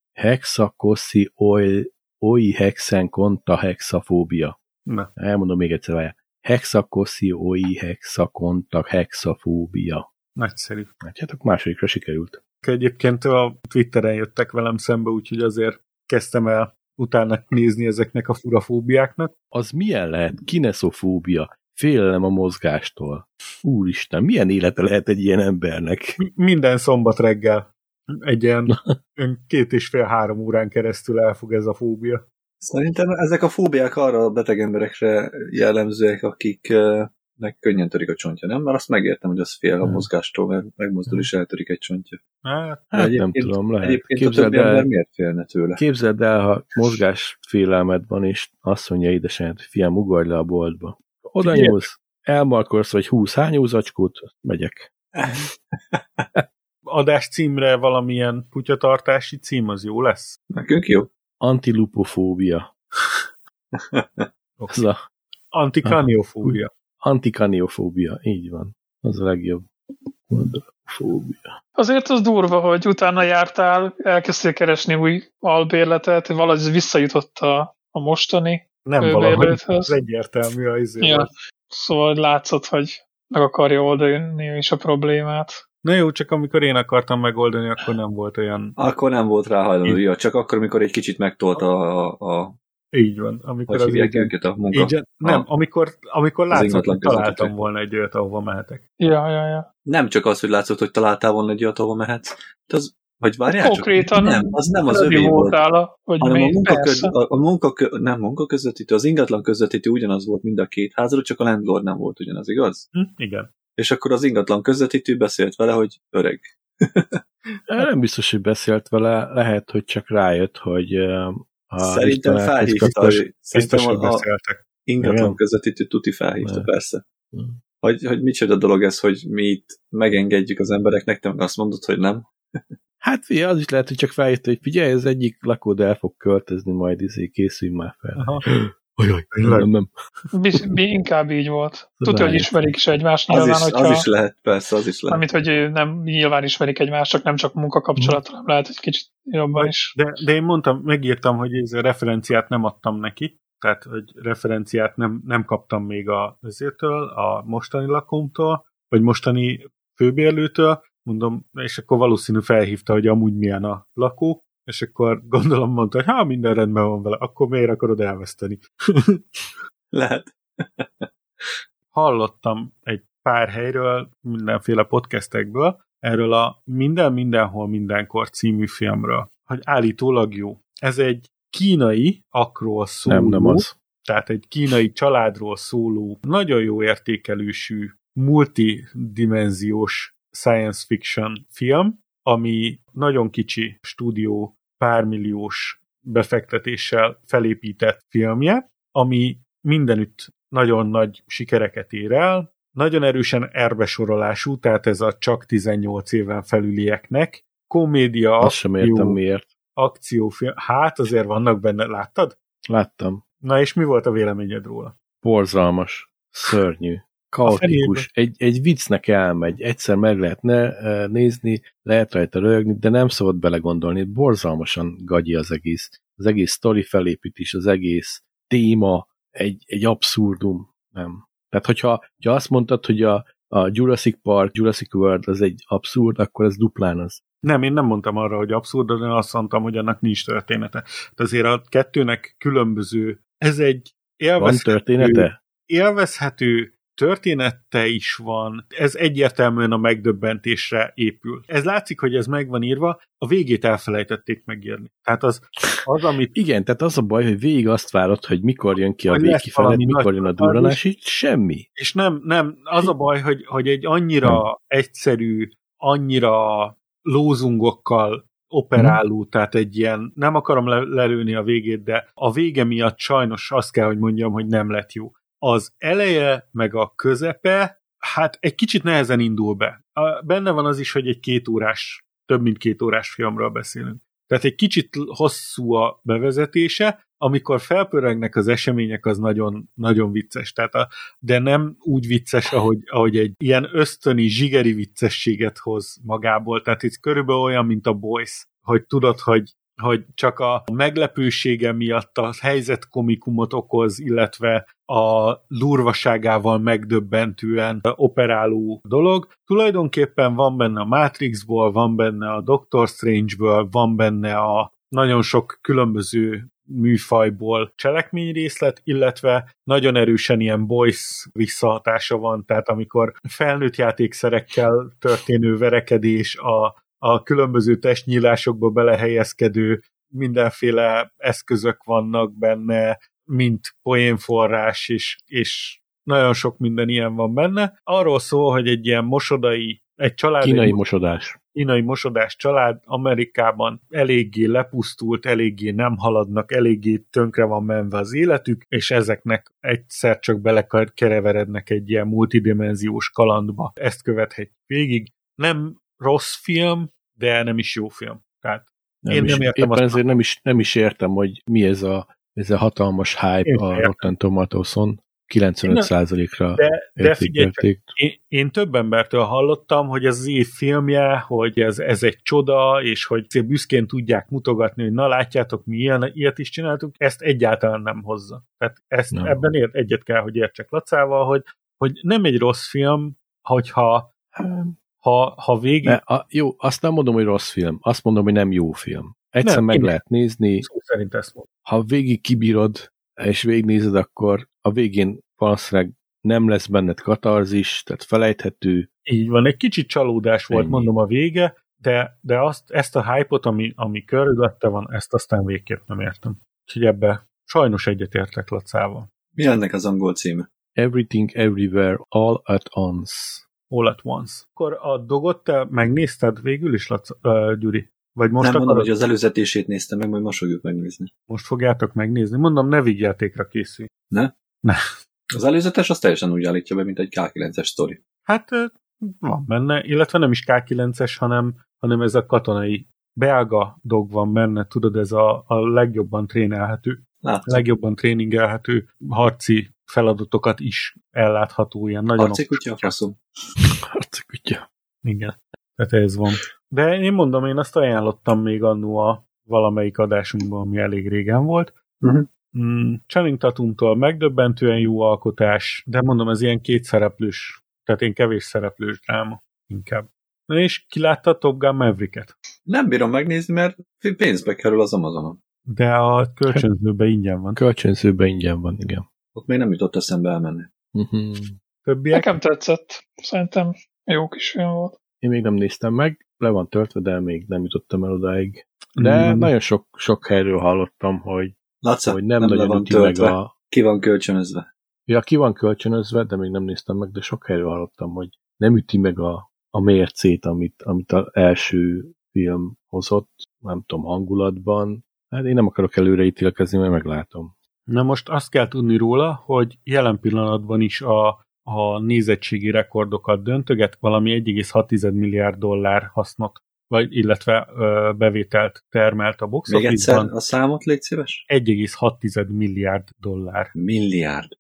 hexakoszi oi hexen konta hexafóbia. Na. Elmondom még egyszer, várjál. hexakosziói, hexakontak, hexafóbia. Nagyszerű. Hát a másodikra sikerült. Egyébként a Twitteren jöttek velem szembe, úgyhogy azért kezdtem el utána nézni ezeknek a furafóbiáknak. Az milyen lehet? Kineszofóbia. Félelem a mozgástól. Úristen, milyen élete lehet egy ilyen embernek? Minden szombat reggel egy ilyen két és fél-három órán keresztül elfog ez a fóbia. Szerintem ezek a fóbiák arra a beteg emberekre jellemzőek, akiknek könnyen törik a csontja, nem? Mert azt megértem, hogy az fél a mozgástól, mert megmozdul és eltörik egy csontja. Hát, hát nem tudom, lehet. Egyébként képzeld a többi el, ember miért félne tőle? Képzeld el, ha mozgásfélelmed van, és azt mondja édesanyád, hogy fiam, ugorj le a boltba. Oda nyúlsz, elmarkolsz, vagy húsz hányózacskót, megyek. Adás címre valamilyen kutyatartási cím, az jó lesz? Nekünk jó. Antilupofóbia. Okay. A... Antikaniofóbia. Antikaniofóbia, így van. Az a legjobb. Fóbia. Azért az durva, hogy utána jártál, elkezdtél keresni új albérletet, valahogy visszajutott a, a mostani nem valahogy, az egyértelmű a izé. Ja. Szóval látszott, hogy meg akarja oldani is a problémát. Na jó, csak amikor én akartam megoldani, akkor nem volt olyan... Akkor nem volt rá hajlandó, ja, csak akkor, amikor egy kicsit megtolta a... a... Így van. Amikor hogy hívják őket a munka? Agent, nem, a... amikor, amikor látszott, hogy találtam volna egy olyat, ahova mehetek. Ja, ja, ja. Nem csak az, hogy látszott, hogy találtál volna egy olyat, ahova mehetsz, de az, hogy várjál csak, konkrétan nem, az nem az övé volt, áll, hogy hanem a munka, köz, a, a munka kö, nem munka közvetítő, az ingatlan közvetítő ugyanaz volt mind a két házról, csak a landlord nem volt ugyanaz, igaz? Hm, igen. És akkor az ingatlan közvetítő beszélt vele, hogy öreg. Nem biztos, hogy beszélt vele, lehet, hogy csak rájött, hogy a szerintem felhívta, hogy szerintem a, a ingatlan igen. közvetítő tuti felhívta, ne. Persze. Ne. Hogy, hogy micsoda dolog ez, hogy mi itt megengedjük az embereknek, te meg azt mondod, hogy nem. Hát figyelj, az is lehet, hogy csak felhívta, hogy figyelj, ez egyik lakód el fog költözni, majd izé, készülj már fel. Ajaj, nem, nem. Mi inkább így volt. Tudja, hogy ismerik is egymást nyilván, az is, hogyha... Az is lehet, persze, az is lehet. Amit, hogy nem nyilván ismerik egymást, csak nem csak munkakapcsolatra, nem lehet, hogy kicsit jobban is. De, de én mondtam, megírtam, hogy ez a referenciát nem adtam neki, tehát, hogy referenciát nem, nem kaptam még a vezértől, a mostani lakómtól, vagy mostani főbérlőtől, mondom, és akkor valószínű felhívta, hogy amúgy milyen a lakó, és akkor gondolom mondta, hogy ha minden rendben van vele, akkor miért akarod elveszteni? Lehet. Hallottam egy pár helyről, mindenféle podcastekből, erről a Minden, Mindenhol, Mindenkor című filmről, hogy állítólag jó. Ez egy kínai akról szóló, nem, nem az. Tehát egy kínai családról szóló, nagyon jó értékelősű, multidimenziós science fiction film, ami nagyon kicsi stúdió, pármilliós befektetéssel felépített filmje, ami mindenütt nagyon nagy sikereket ér el, nagyon erősen erbesorolású, tehát ez a csak tizennyolc éven felülieknek, komédia, azt sem értem miért. Akciófilm, hát azért vannak benne, láttad? Láttam. Na és mi volt a véleményed róla? Borzalmas, szörnyű, kaotikus, egy, egy viccnek elmegy, egyszer meg lehetne nézni, lehet rajta röhögni, de nem szabad belegondolni, borzalmasan gagyi az egész. Az egész sztori felépítés, az egész téma, egy, egy abszurdum, nem. Tehát, hogyha, hogyha azt mondtad, hogy a, a Jurassic Park, Jurassic World az egy abszurd, akkor ez duplán az. Nem, én nem mondtam arra, hogy abszurd, de azt mondtam, hogy annak nincs története. De azért a kettőnek különböző, ez egy élvezhető, van története? élvezhető története is van, ez egyértelműen a megdöbbentésre épül. Ez látszik, hogy ez meg van írva, a végét elfelejtették megírni. Tehát az, az amit... Igen, tehát az a baj, hogy végig azt várod, hogy mikor jön ki a végkifelet, mikor jön a durranás, így semmi. És nem, nem, az a baj, hogy, hogy egy annyira nem. egyszerű, annyira lózungokkal operáló, hmm. tehát egy ilyen, nem akarom lelőni a végét, de a vége miatt sajnos azt kell, hogy mondjam, hogy nem lett jó. Az eleje, meg a közepe, hát egy kicsit nehezen indul be. Benne van az is, hogy egy két órás, több mint két órás filmről beszélünk. Tehát egy kicsit hosszú a bevezetése, amikor felpörögnek az események, az nagyon, nagyon vicces. Tehát a, de nem úgy vicces, ahogy, ahogy egy ilyen ösztöni, zsigeri viccességet hoz magából. Tehát ez körülbelül olyan, mint a Boys, hogy tudod, hogy hogy csak a meglepősége miatt a helyzet komikumot okoz, illetve a durvaságával megdöbbentően operáló dolog. Tulajdonképpen van benne a Matrixból, van benne a Doctor Strange-ből, van benne a nagyon sok különböző műfajból cselekményrészlet, illetve nagyon erősen ilyen Boys visszahatása van, tehát amikor felnőtt játékszerekkel történő verekedés, a, a különböző testnyílásokba belehelyezkedő mindenféle eszközök vannak benne, mint poénforrás, és, és nagyon sok minden ilyen van benne. Arról szól, hogy egy ilyen mosodai, egy család... Kínai mosodás. Kínai mosodás család Amerikában eléggé lepusztult, eléggé nem haladnak, eléggé tönkre van menve az életük, és ezeknek egyszer csak belekereverednek egy ilyen multidimenziós kalandba. Ezt követhet végig. Nem rossz film, de nem is jó film. Tehát nem én is, nem értem éppen azt. ezért nem is, nem is értem, hogy mi ez a, ez a hatalmas hype én a Rotten Tomatoes-on. kilencvenöt százalékra de, de figyelj, értékelték. Én, én több embertől hallottam, hogy ez az év filmje, hogy ez, ez egy csoda, és hogy büszkén tudják mutogatni, hogy na látjátok, mi ilyen, ilyet is csináltuk, ezt egyáltalán nem hozza. Tehát ezt, no. ebben ért, egyet kell, hogy értsek Lacával, hogy, hogy nem egy rossz film, hogyha ha, ha végig... Ne, a, jó, azt nem mondom, hogy rossz film, azt mondom, hogy nem jó film. Egyszer nem, meg én lehet nézni, szó szerint ezt mondom. Ha végig kibírod, és végignézed, akkor a végén valószínűleg nem lesz benned katarzis, tehát felejthető. Így van, egy kicsit csalódás volt, ennyi. Mondom a vége, de, de azt, ezt a hype-ot, ami, ami körülötte van, ezt aztán végképp nem értem. Úgyhogy ebbe sajnos egyetértek Lacával. Mi ennek az angol címe? Everything Everywhere All at Once. All at Once. Akkor a dogot te megnézted végül is, Laca, uh, Gyuri? Vagy most nem akarod... mondom, hogy az előzetését néztem meg, majd most fogjuk megnézni. Most fogjátok megnézni? Mondom, ne vígjátékra készülj. Ne? Ne. Az előzetes az teljesen úgy állítja be, mint egy ká kilences sztori. Hát van benne, illetve nem is ká kilences, hanem, hanem ez a katonai belga dog van benne, tudod, ez a, a legjobban trénelhető, Látom. legjobban tréningelhető harci feladatokat is ellátható ilyen. Nagyon harci kutya, faszom. Harci kutya. Igen, tehát ez van. De én mondom, én azt ajánlottam még annó a valamelyik adásunkban, ami elég régen volt. Uh-huh. Mm, Channing Tatumtól megdöbbentően jó alkotás, de mondom, ez ilyen kétszereplős, tehát én kevés szereplős dráma inkább. Na és ki látta a Top Gun Mavericket? Nem bírom megnézni, mert pénzbe kerül az Amazonon. De a kölcsönzőben ingyen van. Kölcsönzőben ingyen van, igen. Ott még nem jutott eszembe elmenni. Uh-huh. Többiek? Nekem tetszett. Szerintem jó kis film volt. Én még nem néztem meg, le van töltve, de még nem jutottam el odáig. De mm. nagyon sok, sok helyről hallottam, hogy, Laca, hogy nem, nem nagyon üti meg a... Ki van kölcsönözve? Ja, ki van kölcsönözve, de még nem néztem meg, de sok helyről hallottam, hogy nem üti meg a, a mércét, amit, amit az első film hozott, nem tudom, hangulatban. Hát én nem akarok előre ítélkezni, mert meglátom. Na most azt kell tudni róla, hogy jelen pillanatban is a, a nézettségi rekordokat döntöget, valami egy egész hat milliárd dollár hasznot, vagy illetve ö, bevételt termelt a box office-ban. Még egyszer a számot légy szíves? egy egész hat milliárd dollár. Milliárd.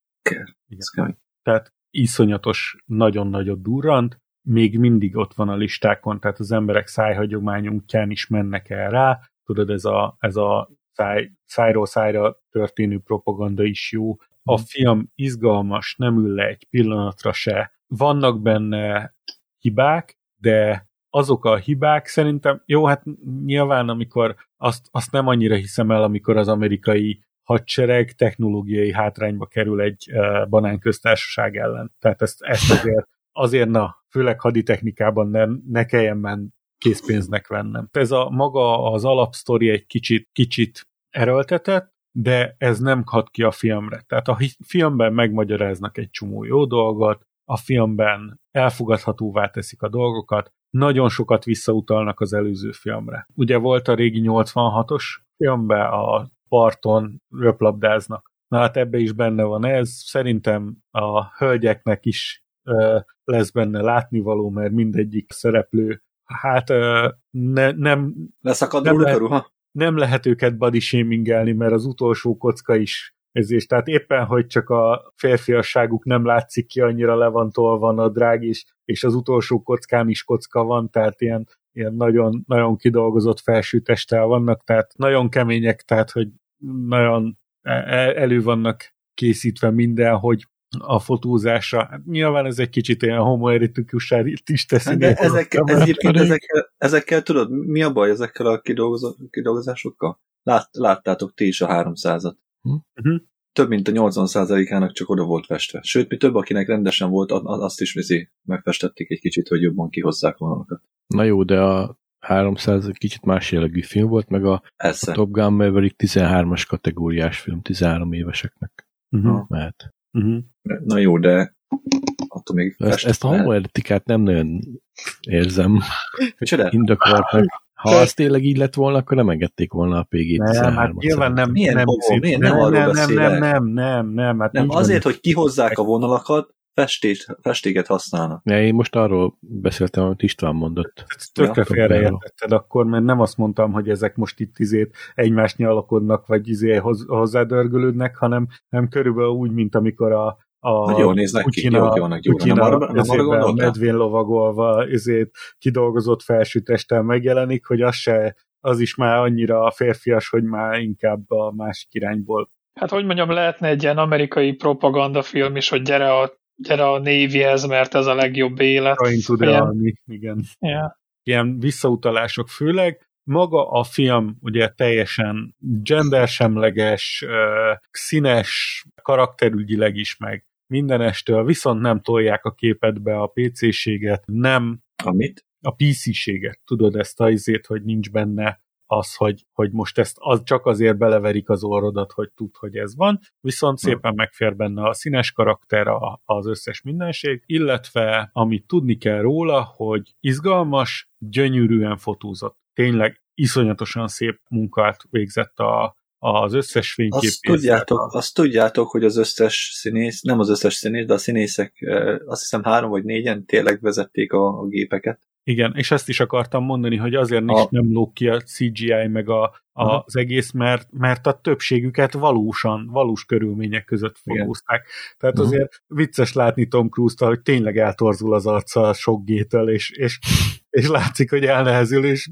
Tehát iszonyatos, nagyon nagyot durrant, még mindig ott van a listákon, tehát az emberek szájhagyomány útján is mennek el rá. Tudod, ez a, ez a száj, szájról szájra történő propaganda is jó. A film izgalmas, nem ül le egy pillanatra se. Vannak benne hibák, de azok a hibák szerintem, jó, hát nyilván amikor azt, azt nem annyira hiszem el, amikor az amerikai hadsereg technológiai hátrányba kerül egy uh, banánköztársaság ellen. Tehát ezt, ezt azért, azért na, főleg haditechnikában ne, ne kelljen men készpénznek vennem. Ez a maga az alapsztori egy kicsit, kicsit erőltetett, de ez nem hat ki a filmre. Tehát a filmben megmagyaráznak egy csomó jó dolgot, a filmben elfogadhatóvá teszik a dolgokat, nagyon sokat visszautalnak az előző filmre. Ugye volt a régi nyolcvanhatos filmben a parton röplabdáznak. Na hát ebbe is benne van ez. Szerintem a hölgyeknek is ö, lesz benne látnivaló, mert mindegyik szereplő hát ö, ne, nem... Leszakad nem, lehet, a ruha? Nem lehet őket body shamingelni, mert az utolsó kocka is ezért. Tehát éppen, hogy csak a férfiasságuk nem látszik ki, annyira le van tolva a drág is, és az utolsó kockán is kocka van, tehát ilyen ilyen nagyon, nagyon kidolgozott felsőtesttel vannak, tehát nagyon kemények, tehát hogy nagyon elő vannak készítve minden, hogy a fotózásra. Hát nyilván ez egy kicsit ilyen homoeritikussá is teszi. De ezek, ez egyébként ezekkel, ezekkel tudod, mi a baj ezekkel a kidolgozásokkal? Lát, láttátok ti is a háromszázat. Uh-huh. Több mint a nyolcvan százalékának csak oda volt festve. Sőt, mi több, akinek rendesen volt, azt is viszi, megfestették egy kicsit, hogy jobban kihozzák vonalakat. Na jó, de a háromszáz egy kicsit más jellegű film volt, meg a, a Top Gun Maverick tizenhármas kategóriás film, tizenhárom éveseknek. Uh-huh. Mehet. Uh-huh. Na jó, de attól még ezt, ezt a homoetikát nem nagyon érzem. Micsoda? Indokoltnak. Ha az tényleg így lett volna, akkor nem engedték volna a pé gé tizenhármat. Nem, hát nyilván nem. Milyen nem, nem, nem, nem, nem, nem, nem, nem, nem, nem, nem, hát nem azért, hogy kihozzák a vonalakat, festést, festéket használnak. Ja, én most arról beszéltem, amit István mondott. Tökre félreértetted akkor, mert nem azt mondtam, hogy ezek most itt izét egymást nyalakodnak, vagy izé hozzádörgölődnek, hanem nem körülbelül úgy, mint amikor a a jól néznek ki, jól vannak gyúra. A medvén lovagolva ezért kidolgozott felsőtesttel megjelenik, hogy az, se, az is már annyira férfias, hogy már inkább a másik irányból. Hát hogy mondjam, lehetne egy ilyen amerikai propagandafilm is, hogy gyere a, gyere a Navyhez, mert ez a legjobb élet. Trying to the army, igen. Yeah. Ilyen visszautalások főleg. Maga a film ugye teljesen gendersemleges, színes, karakterügyileg is meg mindenestől, viszont nem tolják a képetbe a pé cé-séget, nem Amit? a pé cé-séget, tudod ezt a izét, hogy nincs benne az, hogy, hogy most ezt az, csak azért beleverik az orrodat, hogy tudd, hogy ez van, viszont szépen megfér benne a színes karakter, a, az összes mindenség, illetve amit tudni kell róla, hogy izgalmas, gyönyörűen fotózott. Tényleg iszonyatosan szép munkát végzett a az összes fényképészet. Azt tudjátok, azt tudjátok, hogy az összes színész, nem az összes színész, de a színészek, azt hiszem három vagy négyen tényleg vezették a, a gépeket. Igen, és ezt is akartam mondani, hogy azért a... is nem lóg ki a cé gé í meg a, a, az egész, mert, mert a többségüket valósan, valós körülmények között fotózták. Tehát uh-huh. azért vicces látni Tom Cruise-t, hogy tényleg eltorzul az arca a sok gétől, és, és, és látszik, hogy elnehezül, és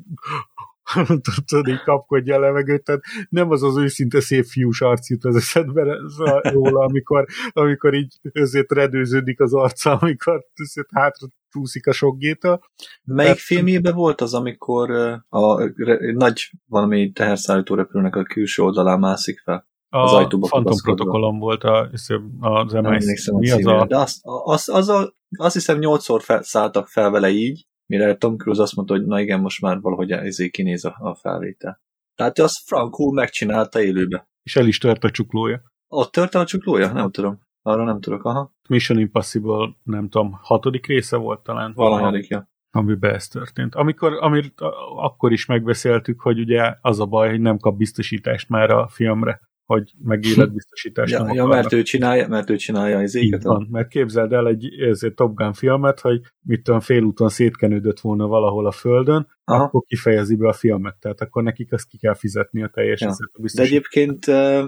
tudod, így kapkodja a levegőt, tehát nem az az őszinte szép fiús arc jut az eszedbe róla, amikor, amikor így ezért redőződik az arca, amikor ezért hátra csúszik a soggétől. Melyik tehát... filmjében volt az, amikor a, a nagy valami teherszállító repülőnek a külső oldalán mászik fel? Az a Phantom protokollom volt a, az em i cé. Mi az a... De azt, az, az a, azt hiszem nyolcszor fel, szálltak fel vele így, mire Tom Cruise azt mondta, hogy na igen, most már valahogy ezért kinéz a, a felvétel. Tehát azt frankul megcsinálta élőbe. És el is tört a csuklója. Ott tört a csuklója? Nem tudom. Arra nem tudok, aha. Mission Impossible, nem tudom, hatodik része volt talán. Valahogy, ja. Amiben ez történt. Amikor, amit akkor is megbeszéltük, hogy ugye az a baj, hogy nem kap biztosítást már a filmre, hogy meg életbiztosítást ja, nem ja, mert ő csinálja, mert ő csinálja az éket. Van, mert képzeld el egy, egy Top Gun filmet, hogy mit tudom, félúton szétkenődött volna valahol a földön, aha. akkor kifejezi be a filmet, tehát akkor nekik azt ki kell fizetni a teljes ja. De egyébként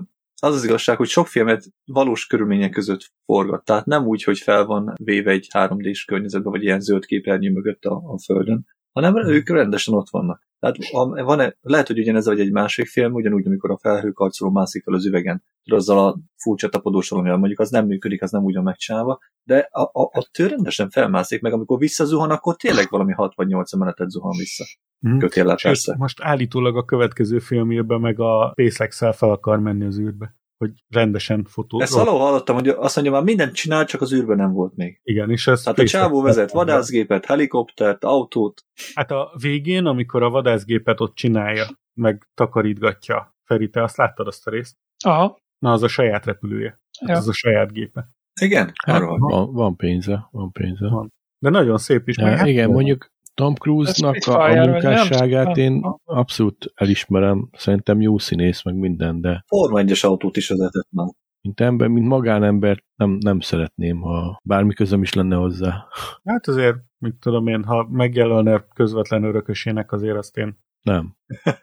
az az igazság, hogy sok filmet valós körülmények között forgat, tehát nem úgy, hogy fel van véve egy három dés környezetbe, vagy ilyen zöld képernyő mögött a, a földön, hanem ők rendesen ott vannak. Tehát van-e, lehet, hogy ugyanez vagy egy másik film, ugyanúgy, amikor a felhőkarcoló mászik fel az üvegen, azzal a furcsa tapadós valamivel, mondjuk az nem működik, az nem ugyan megcsinálva, de a, a, a tő rendesen felmászik meg, amikor visszazuhan, akkor tényleg valami hat vagy nyolc emeletet zuhan vissza. Mm. Kötéllel persze. Most állítólag a következő filmjében meg a SpaceX-el fel akar menni az űrbe, hogy rendesen fotó. Ezt valahol hallottam, hogy azt mondja, már mindent csinál, csak az űrben nem volt még. Igen, és ez tehát a csávó vezet vadászgépet, helikoptert, autót. Hát a végén, amikor a vadászgépet ott csinálja, meg takarítgatja, Feri, te azt láttad azt a részt? Aha. Na, az a saját repülője. Ja. Az a saját gépe. Igen? Hát, van, van pénze, van pénze. Van. De nagyon szép is. Ja, meg igen, hát, mondjuk Tom Cruise-nak a, a munkásságát én abszolút elismerem. Szerintem jó színész, meg minden, de... Forma egyes autót is vezetett már. Mint ember, mint magánember nem, nem szeretném, ha bármi közöm is lenne hozzá. Hát azért, mit tudom én, ha megjelölne közvetlen örökösének, azért azt én... Nem.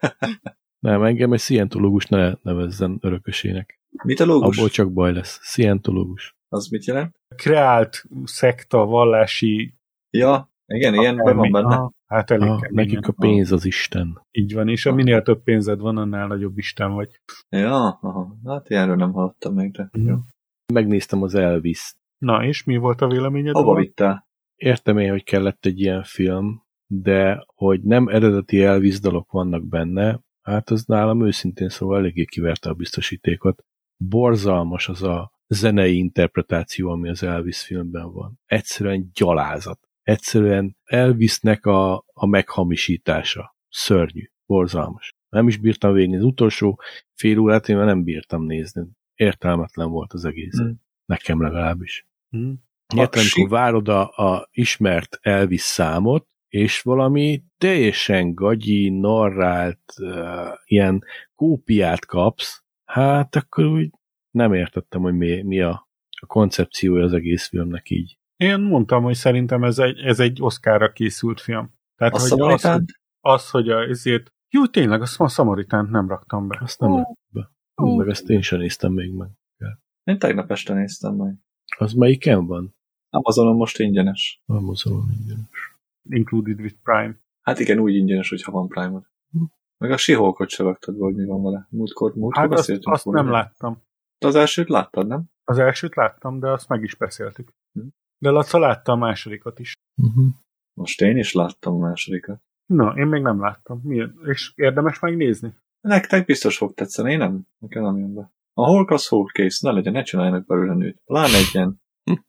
Nem, engem egy szientológus ne nevezzen örökösének. Mitológus? Abból csak baj lesz. Szientológus. Az mit jelent? Kreált szekta, vallási... Ja, igen, ilyen be van benne. Hát elég ah, nekik a pénz az Isten. Így van, és minél több pénzed van, annál nagyobb Isten vagy. Ja, aha. Hát ilyenről nem hallottam még, de mm. jó. Megnéztem az Elvis-t. Na, és mi volt a véleményed? Hova vittál? Értem én, hogy kellett egy ilyen film, de hogy nem eredeti Elvis dalok vannak benne, hát az nálam őszintén szóval eléggé kiverte a biztosítékot. Borzalmas az a zenei interpretáció, ami az Elvis filmben van. Egyszerűen gyalázat. Egyszerűen Elvisnek a, a meghamisítása. Szörnyű. Borzalmas. Nem is bírtam végni az utolsó fél órát, én már nem bírtam nézni. Értelmetlen volt az egész. Mm. Nekem legalábbis. Mm. Értem, amikor várod a, a ismert Elvis számot, és valami teljesen gagyi, narrált, uh, ilyen kópiát kapsz, hát akkor úgy nem értettem, hogy mi, mi a, a koncepciója az egész filmnek így. Én mondtam, hogy szerintem ez egy, ez egy Oscarra készült film. Tehát, a hogy az, hogy, az, hogy a, ezért, jó, tényleg, azt a Szamaritánt nem raktam be. Azt nem oh. raktam be. Oh. Meg ezt én sem néztem még meg. Én tegnap este néztem meg. Az melyiken van? Amazonon most ingyenes. Amazonon ingyenes. Included with Prime. Hát igen, úgy ingyenes, hogyha van Prime-od. Hm. Meg a She-Hulkot se raktad, hogy mi van vele. Múltkor, múltkor hát azt, azt nem vele. Láttam. De az elsőt láttad, nem? Az elsőt láttam, de azt meg is beszéltük. Hm. De Laca látta a másodikat is. Uh-huh. Most én is láttam a másodikat. Na, én még nem láttam. Milyen? És érdemes megnézni? Nektek biztos fog tetszeni, én nem. Nekem nem jön be. A Hulk az Hulk kész, ne legyen, ne csináljanak belőle nőt. Pláne egy ilyen.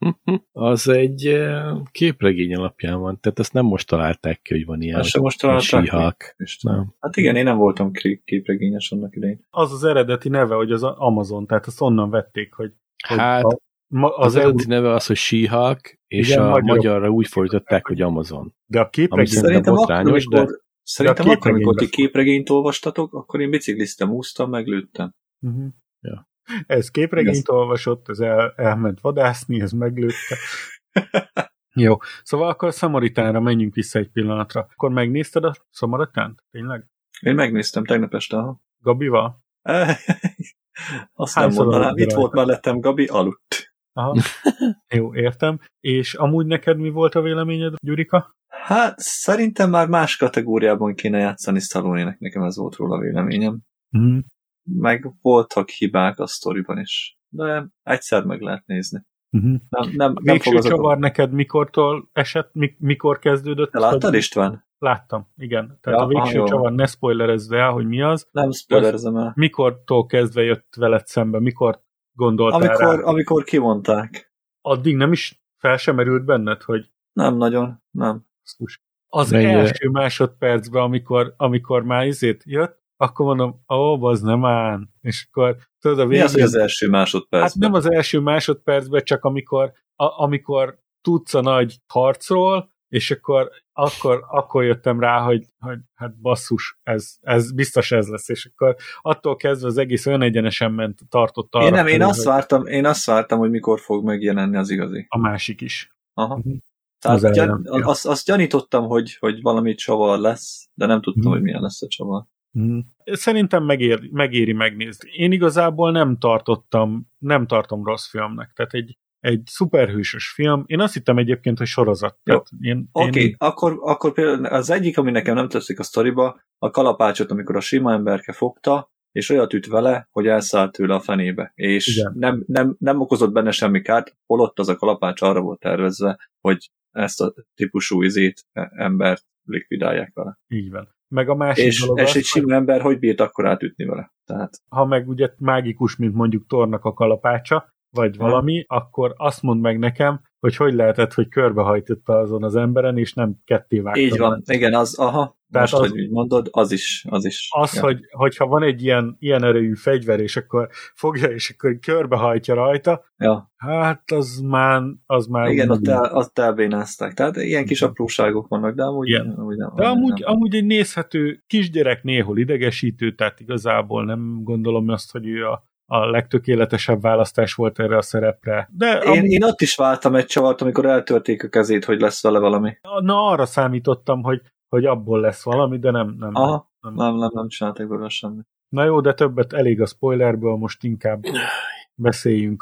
Az egy képregény alapján van, tehát ezt nem most találták ki, hogy van ilyen. Ezt sem most találták ki? Nem. Hát igen, én nem voltam képregényes annak idején. Az az eredeti neve, hogy az Amazon, tehát azt onnan vették, hogy... Hát hogy a, az, az eredeti neve az, hogy She-Hulk, és igen, a magyarok, magyarra úgy fordították, hogy Amazon. De a képregény... Szerintem botrányos, akkor, de... Szerintem de akkor, amikor ti képregényt olvastatok, akkor én bicikliztem, úsztam, meglőttem. Uh-huh. Ja. Ez képregényt ez... olvasott, ez el, elment vadászni, ez meglőtte. Jó, szóval akkor Szamaritánra menjünk vissza egy pillanatra. Akkor megnézted a Szamaritánt? Tényleg? Én megnéztem tegnap este. Aha. Gabival? Azt nem mondanám, itt volt mellettem Gabi, aludt. Aha. Jó, értem. És amúgy neked mi volt a véleményed, Gyurika? Hát szerintem már más kategóriában kéne játszani Stallone-nek, nekem ez volt róla véleményem. Mm. Meg voltak hibák a sztoriban is. De egyszer meg lehet nézni. Uh-huh. Nem, nem, Végső nem csavar a... neked mikortól esett, mik, mikor kezdődött? Te láttad, István? Láttam, igen. Tehát ja, a végső aha, csavar, ne spoilerezd el, hogy mi az. Nem spoilerezem el. Mikortól kezdve jött veled szembe? Mikor gondoltál amikor, rá? Amikor kimondták. Addig nem is fel sem merült benned, hogy... Nem nagyon, nem. Az Mennyire? első másodpercben, amikor, amikor már izét jött, akkor mondom, ó, az nem áll. És akkor tudod, a végén... Mi az, hogy az első másodpercben? Hát nem az első másodpercben, csak amikor, a, amikor tudsz a nagy harcról, és akkor, akkor, akkor jöttem rá, hogy, hogy hát basszus, ez, ez biztos ez lesz, és akkor attól kezdve az egész olyan egyenesen ment, tartott arra. Én nem, én hogy azt, vártam, én azt vártam, hogy mikor fog megjelenni az igazi. A másik is. Aha. Uh-huh. Tehát az gyan, azt, azt gyanítottam, hogy, hogy valami csavar lesz, de nem tudtam, uh-huh. hogy milyen lesz a csavar. Uh-huh. Szerintem megér, megéri megnézni. Én igazából nem tartottam, nem tartom rossz filmnek. Tehát egy, egy szuperhősös film. Én azt hittem egyébként, hogy sorozat. Oké, okay. én... akkor, akkor például az egyik, ami nekem nem tetszik a sztoriba, a kalapácsot, amikor a sima emberke fogta, és olyat üt vele, hogy elszállt tőle a fenébe. És nem, nem, nem okozott benne semmi kárt, holott az a kalapács arra volt tervezve, hogy ezt a típusú izét, embert likvidálják vele. Így van. Meg a másik és, dolog és az, egy sima ember hogy bírt akkor átütni vele? Tehát... Ha meg ugye mágikus, mint mondjuk Thornak a kalapácsa, vagy valami, ha. akkor azt mondd meg nekem, hogy hogy lehetett, hogy körbehajtotta azon az emberen, és nem ketté vágta. Így van, igen, az, aha, tehát most, az, hogy úgy mondod, az is, az is. Az, ja. hogy, hogyha van egy ilyen, ilyen erejű fegyver, és akkor fogja, és akkor körbehajtja rajta, ja. hát az már... Az már igen, ott el, azt elbénázták. Tehát ilyen kis apróságok vannak, de amúgy... amúgy nem, de amúgy, nem. amúgy egy nézhető kisgyerek néhol idegesítő, tehát igazából nem gondolom azt, hogy ő a a legtökéletesebb választás volt erre a szerepre. De én, amúgy... én ott is váltam egy csavart, amikor eltörték a kezét, hogy lesz vele valami. Na, arra számítottam, hogy, hogy abból lesz valami, de nem. Nem, Aha, nem, nem, nem, nem csináltak belőle semmit. Na jó, de többet elég a spoilerből, most inkább beszéljünk a,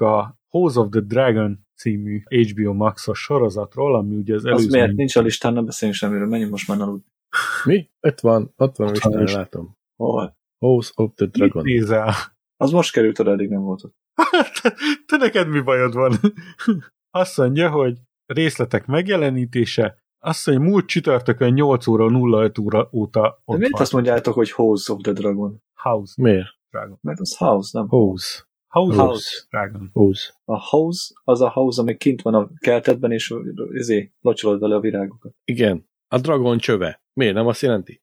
House of the Dragon című há bé o Max-os sorozatról, ami ugye az előző... Az miért nincs a listán, nem beszéljünk semmiről, menjünk most már aludni. Mi? Ott van, ott van a listán, látom. Hol? House of the Dragon. Mit nézel? Az most került oda, eddig nem volt ott. te, te neked mi bajod van? Azt mondja, hogy részletek megjelenítése, azt mondja, múlt csütörtökön nyolc óra nulla öt óra óta ott De miért van. azt mondjátok, hogy House of the Dragon? House. Miért? Dragon. Mert az House, nem? House. House, House. House. Dragon. House. A House, az a House, ami kint van a kertetben, és izé, locsolod vele a virágokat. Igen. A Dragon csöve. Miért nem azt jelenti?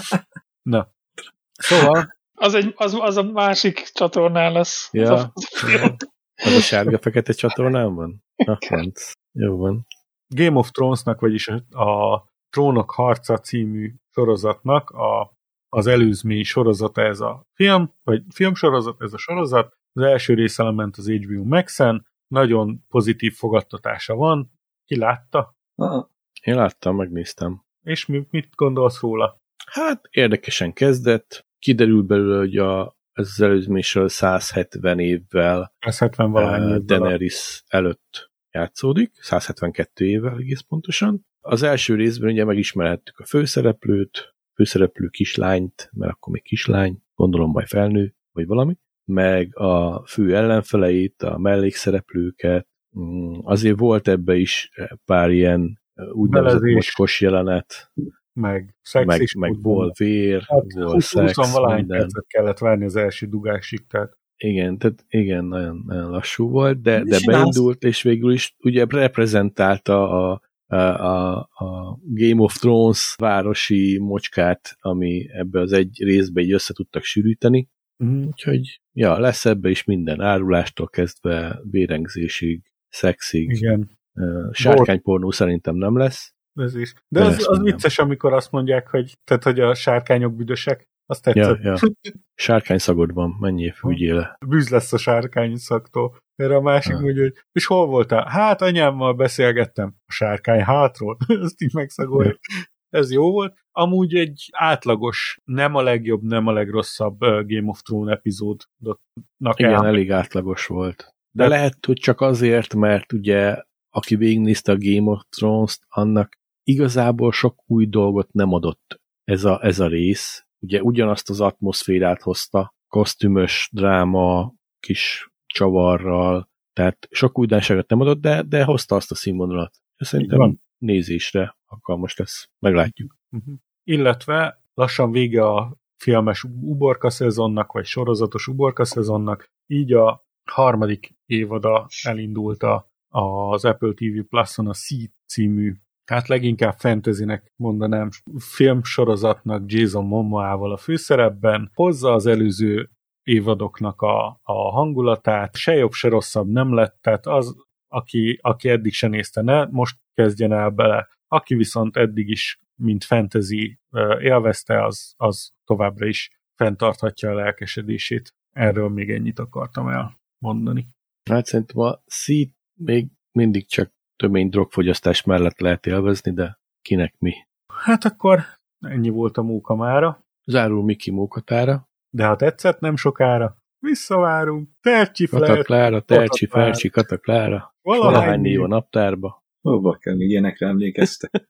Na. Szóval... Az, egy, az, az a másik csatornán lesz. Ja. Az a, az Az a sárga-fekete csatornán van? Ah, jó van. Game of Thrones-nak, vagyis a Trónok harca című sorozatnak a, az előzmény sorozata ez a film, vagy filmsorozat, ez a sorozat. Az első része lement az há bé o Max-en, nagyon pozitív fogadtatása van. Ki látta? Ah, Én láttam, megnéztem. És mi, mit gondolsz róla? Hát érdekesen kezdett. Kiderül belőle, hogy a, ez az előzményről száz hetven évvel száz hetven valahány uh, évvel. Daenerys előtt játszódik, száz hetvenkettő évvel egész pontosan. Az első részben ugye megismerhettük a főszereplőt, főszereplő kislányt, mert akkor még kislány, gondolom majd felnő, vagy valami, meg a fő ellenfeleit, a mellékszereplőket. Azért volt ebbe is pár ilyen úgynevezett Belezés. mocskos jelenet, Meg szex meg, is meg volt volt vér, Hát volt szex, húsz-valahány minden. percet kellett várni az első dugásig, tehát Igen, tehát igen, nagyon, nagyon lassú volt, de, Mi de csinálsz? beindult, és végül is ugye reprezentálta a, a, a, a Game of Thrones városi mocskát, ami ebbe az egy részbe így össze tudtak sűríteni. mm. Úgyhogy ja, lesz ebbe is minden, árulástól kezdve vérengzésig, szexig. Igen. Uh, Sárkánypornó szerintem nem lesz. Ez is. De De az, lesz az minden. vicces, amikor azt mondják, hogy, tehát, hogy a sárkányok büdösek, azt Ja, tetszett. ja. Sárkány szagod van, menjél, fűgyél le. Bűz lesz a sárkány szaktól. Erre a másik Ah. mondja, hogy és hol voltál? Hát anyámmal beszélgettem. A sárkány hátról. Ezt így megszagolja. Ez jó volt. Amúgy egy átlagos, nem a legjobb, nem a legrosszabb uh, Game of Thrones epizódnak Igen, el. elég átlagos volt. De, De- lehet, hogy csak azért, mert ugye aki végignézte a Game of Thrones-t, annak igazából sok új dolgot nem adott ez a, ez a rész. Ugye ugyanazt az atmoszférát hozta, kosztümös dráma, kis csavarral, tehát sok újdonságot nem adott, de, de hozta azt a színvonalat. Szerintem van. nézésre alkalmas lesz. Meglátjuk. Uh-huh. Illetve lassan vége a filmes uborka szezonnak, vagy sorozatos uborka szezonnak, így a harmadik évada elindult a, az Apple té vé Plus-on a Seed című, hát leginkább fantasynek mondanám, filmsorozatnak Jason Momoával a főszerepben, hozza az előző évadoknak a, a hangulatát, se jobb, se rosszabb nem lett, tehát az, aki, aki eddig se nézte, ne, most kezdjen el bele, aki viszont eddig is, mint fantasy élvezte, az, az továbbra is fenntarthatja a lelkesedését. Erről még ennyit akartam elmondani. Hát szerintem a Seed még mindig csak tömény drogfogyasztás mellett lehet élvezni, de kinek mi? Hát akkor ennyi volt a móka mára, Zárul Miki mókatára. de ha tetszett, nem sokára visszavárunk. Tercsi Kata Flair, Klára, Tercsi, Kata Klára. Fercsi, Kata Klára. valahány Valahány név név. a naptárba. Ó, bakker, még ilyenekre emlékeztek.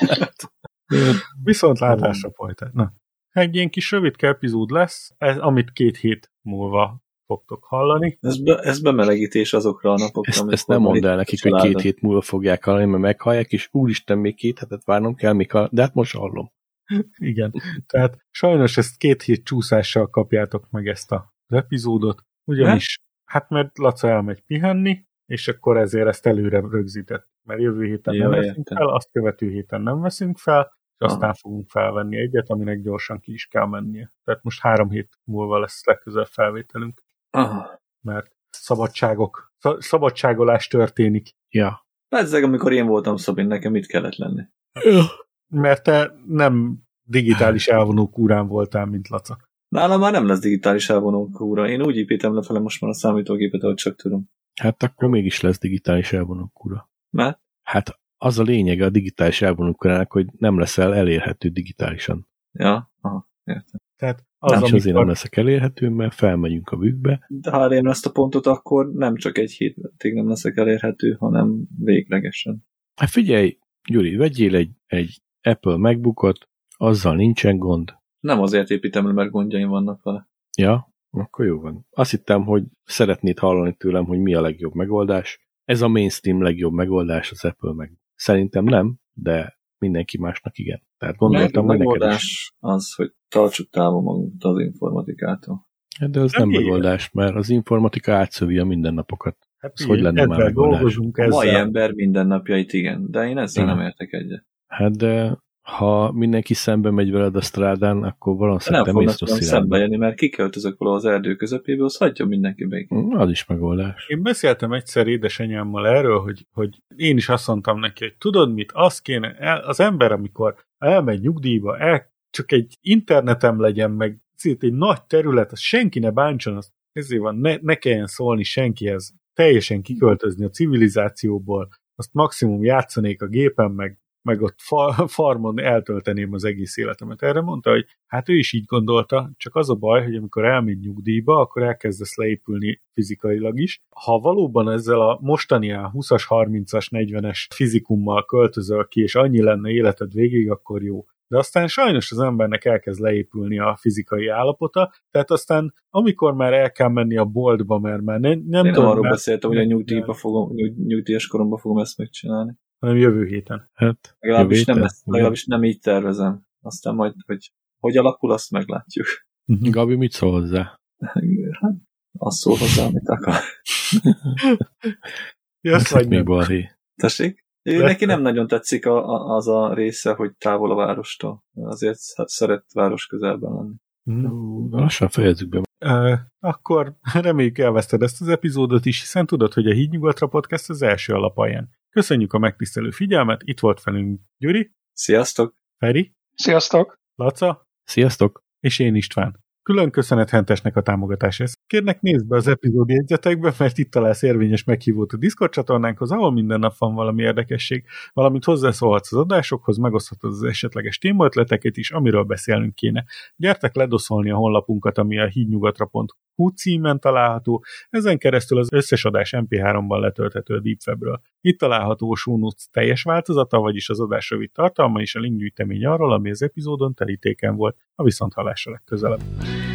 Viszontlátásra folytat. Na, egy ilyen kis rövidke epizód lesz, ez, amit két hét múlva fogtok hallani. Ez, be, ez bemelegítés azokra a napokra, Ezt, amikor ezt nem mondd el itt nekik, hogy családon. két hét múlva fogják hallani, mert meghallják, és úristen, még két hetet várnom kell, még hall... de hát most hallom. Igen. Tehát sajnos ezt két hét csúszással kapjátok meg ezt az epizódot, ugyanis, hát mert Laca elmegy pihenni, és akkor ezért ezt előre rögzített. Mert jövő héten Jó, nem veszünk értem. fel, azt követő héten nem veszünk fel, és aztán Aha. fogunk felvenni egyet, aminek gyorsan ki is kell mennie. Tehát most három hét múlva lesz legközelebb felvételünk, Aha. mert szabadságok, sz- szabadságolás történik. Ja. Persze, amikor én voltam Szabin, nekem mit kellett lenni? Mert te nem digitális elvonó kúrán voltál, mint Laca. Nálam már nem lesz digitális elvonók úra. Én úgy építem lefele most már a számítógépet, ahogy csak tudom. Hát akkor mégis lesz digitális elvonókúra. Mert? Hát az a lényege a digitális elvonókúrának, hogy nem leszel elérhető digitálisan. Ja, aha, értem. Tehát Az, nem, amikor... azért nem leszek elérhető, mert felmegyünk a bükkbe. De ha elérem ezt a pontot, akkor nem csak egy hétig nem leszek elérhető, hanem véglegesen. Hát figyelj, Gyuri, vegyél egy, egy Apple MacBookot, azzal nincsen gond. Nem azért építem le, mert gondjaim vannak vele. Ja, akkor jó van. Azt hittem, hogy szeretnéd hallani tőlem, hogy mi a legjobb megoldás. Ez a mainstream legjobb megoldás az Apple meg. Szerintem nem, de mindenki másnak igen. Tehát gondoltam, hogy neked is. Megoldás az, hogy tartsuk távol magunkat az informatikától. Hát de az nem, nem megoldás, mert az informatika átszövi a mindennapokat. Hát ez hogy lenne már megoldás? A mai ember mindennapjait igen, de én ezzel igen. nem értek egyet. Hát de ha mindenki szembe megy veled a strádán, akkor valószínűleg te mész rossz irányba. Szembe jönni, mert kiköltözök valahol az erdő közepébe, az hagyja mindenki meg. Az is megoldás. Én beszéltem egyszer édesanyámmal erről, hogy, hogy én is azt mondtam neki, hogy tudod mit, az kéne, az ember, amikor elmegy nyugdíjba, el, csak egy internetem legyen, meg egy nagy terület, az senki ne bántson, az ezért van, ne, ne kelljen szólni senkihez, teljesen kiköltözni a civilizációból, azt maximum játszanék a gépen, meg meg ott farmon eltölteném az egész életemet. Erre mondta, hogy hát ő is így gondolta, csak az a baj, hogy amikor elmegy nyugdíjba, akkor elkezdesz leépülni fizikailag is. Ha valóban ezzel a mostani húszas, harmincas, negyvenes fizikummal költözöl ki, és annyi lenne életed végig, akkor jó. De aztán sajnos az embernek elkezd leépülni a fizikai állapota, tehát aztán amikor már el kell menni a boltba, mert már ne, nem Én tudom... arról beszéltem, hogy a nyugdíjba fogom, nyugdíjas koromban fogom ezt megcsinálni. Hanem jövő héten. Hát, legalábbis, jövő nem, héten? ezt, legalábbis nem így tervezem. Aztán majd, hogy hogy alakul, azt meglátjuk. Gabi, mit szól hozzá? Hát, azt szól hozzá, amit akar. Jössz vagy még balhé. Tessék? Ő neki nem nagyon tetszik a, a, az a része, hogy távol a várostól. Azért szeret város közelben lenni. Mm. Lassan fejezzük be. Uh, akkor reméljük elveszted ezt az epizódot is, hiszen tudod, hogy a Híd Nyugatra Podcast az első alapalján. Köszönjük a megtisztelő figyelmet, itt volt velünk Gyuri. Sziasztok! Feri. Sziasztok! Laca. Sziasztok! És én István. Külön köszönet Hentesnek a támogatásért. Kérnek nézd be az epizód jegyzetekbe, mert itt találsz érvényes meghívót a Discord csatornánkhoz, ahol minden nap van valami érdekesség, valamint hozzászólhatsz az adásokhoz, megoszthatod az esetleges témaötleteket is, amiről beszélnünk kéne. Gyertek ledoszolni a honlapunkat, ami a hídnyugatra pont hu címen található, ezen keresztül az összes adás em pé háromban letölthető a Deepwebről. Itt található a show notes teljes változata, vagyis az adás rövid tartalma és a linkgyűjtemény arról, ami az epizódon terítéken volt. A viszonthallásra legközelebb.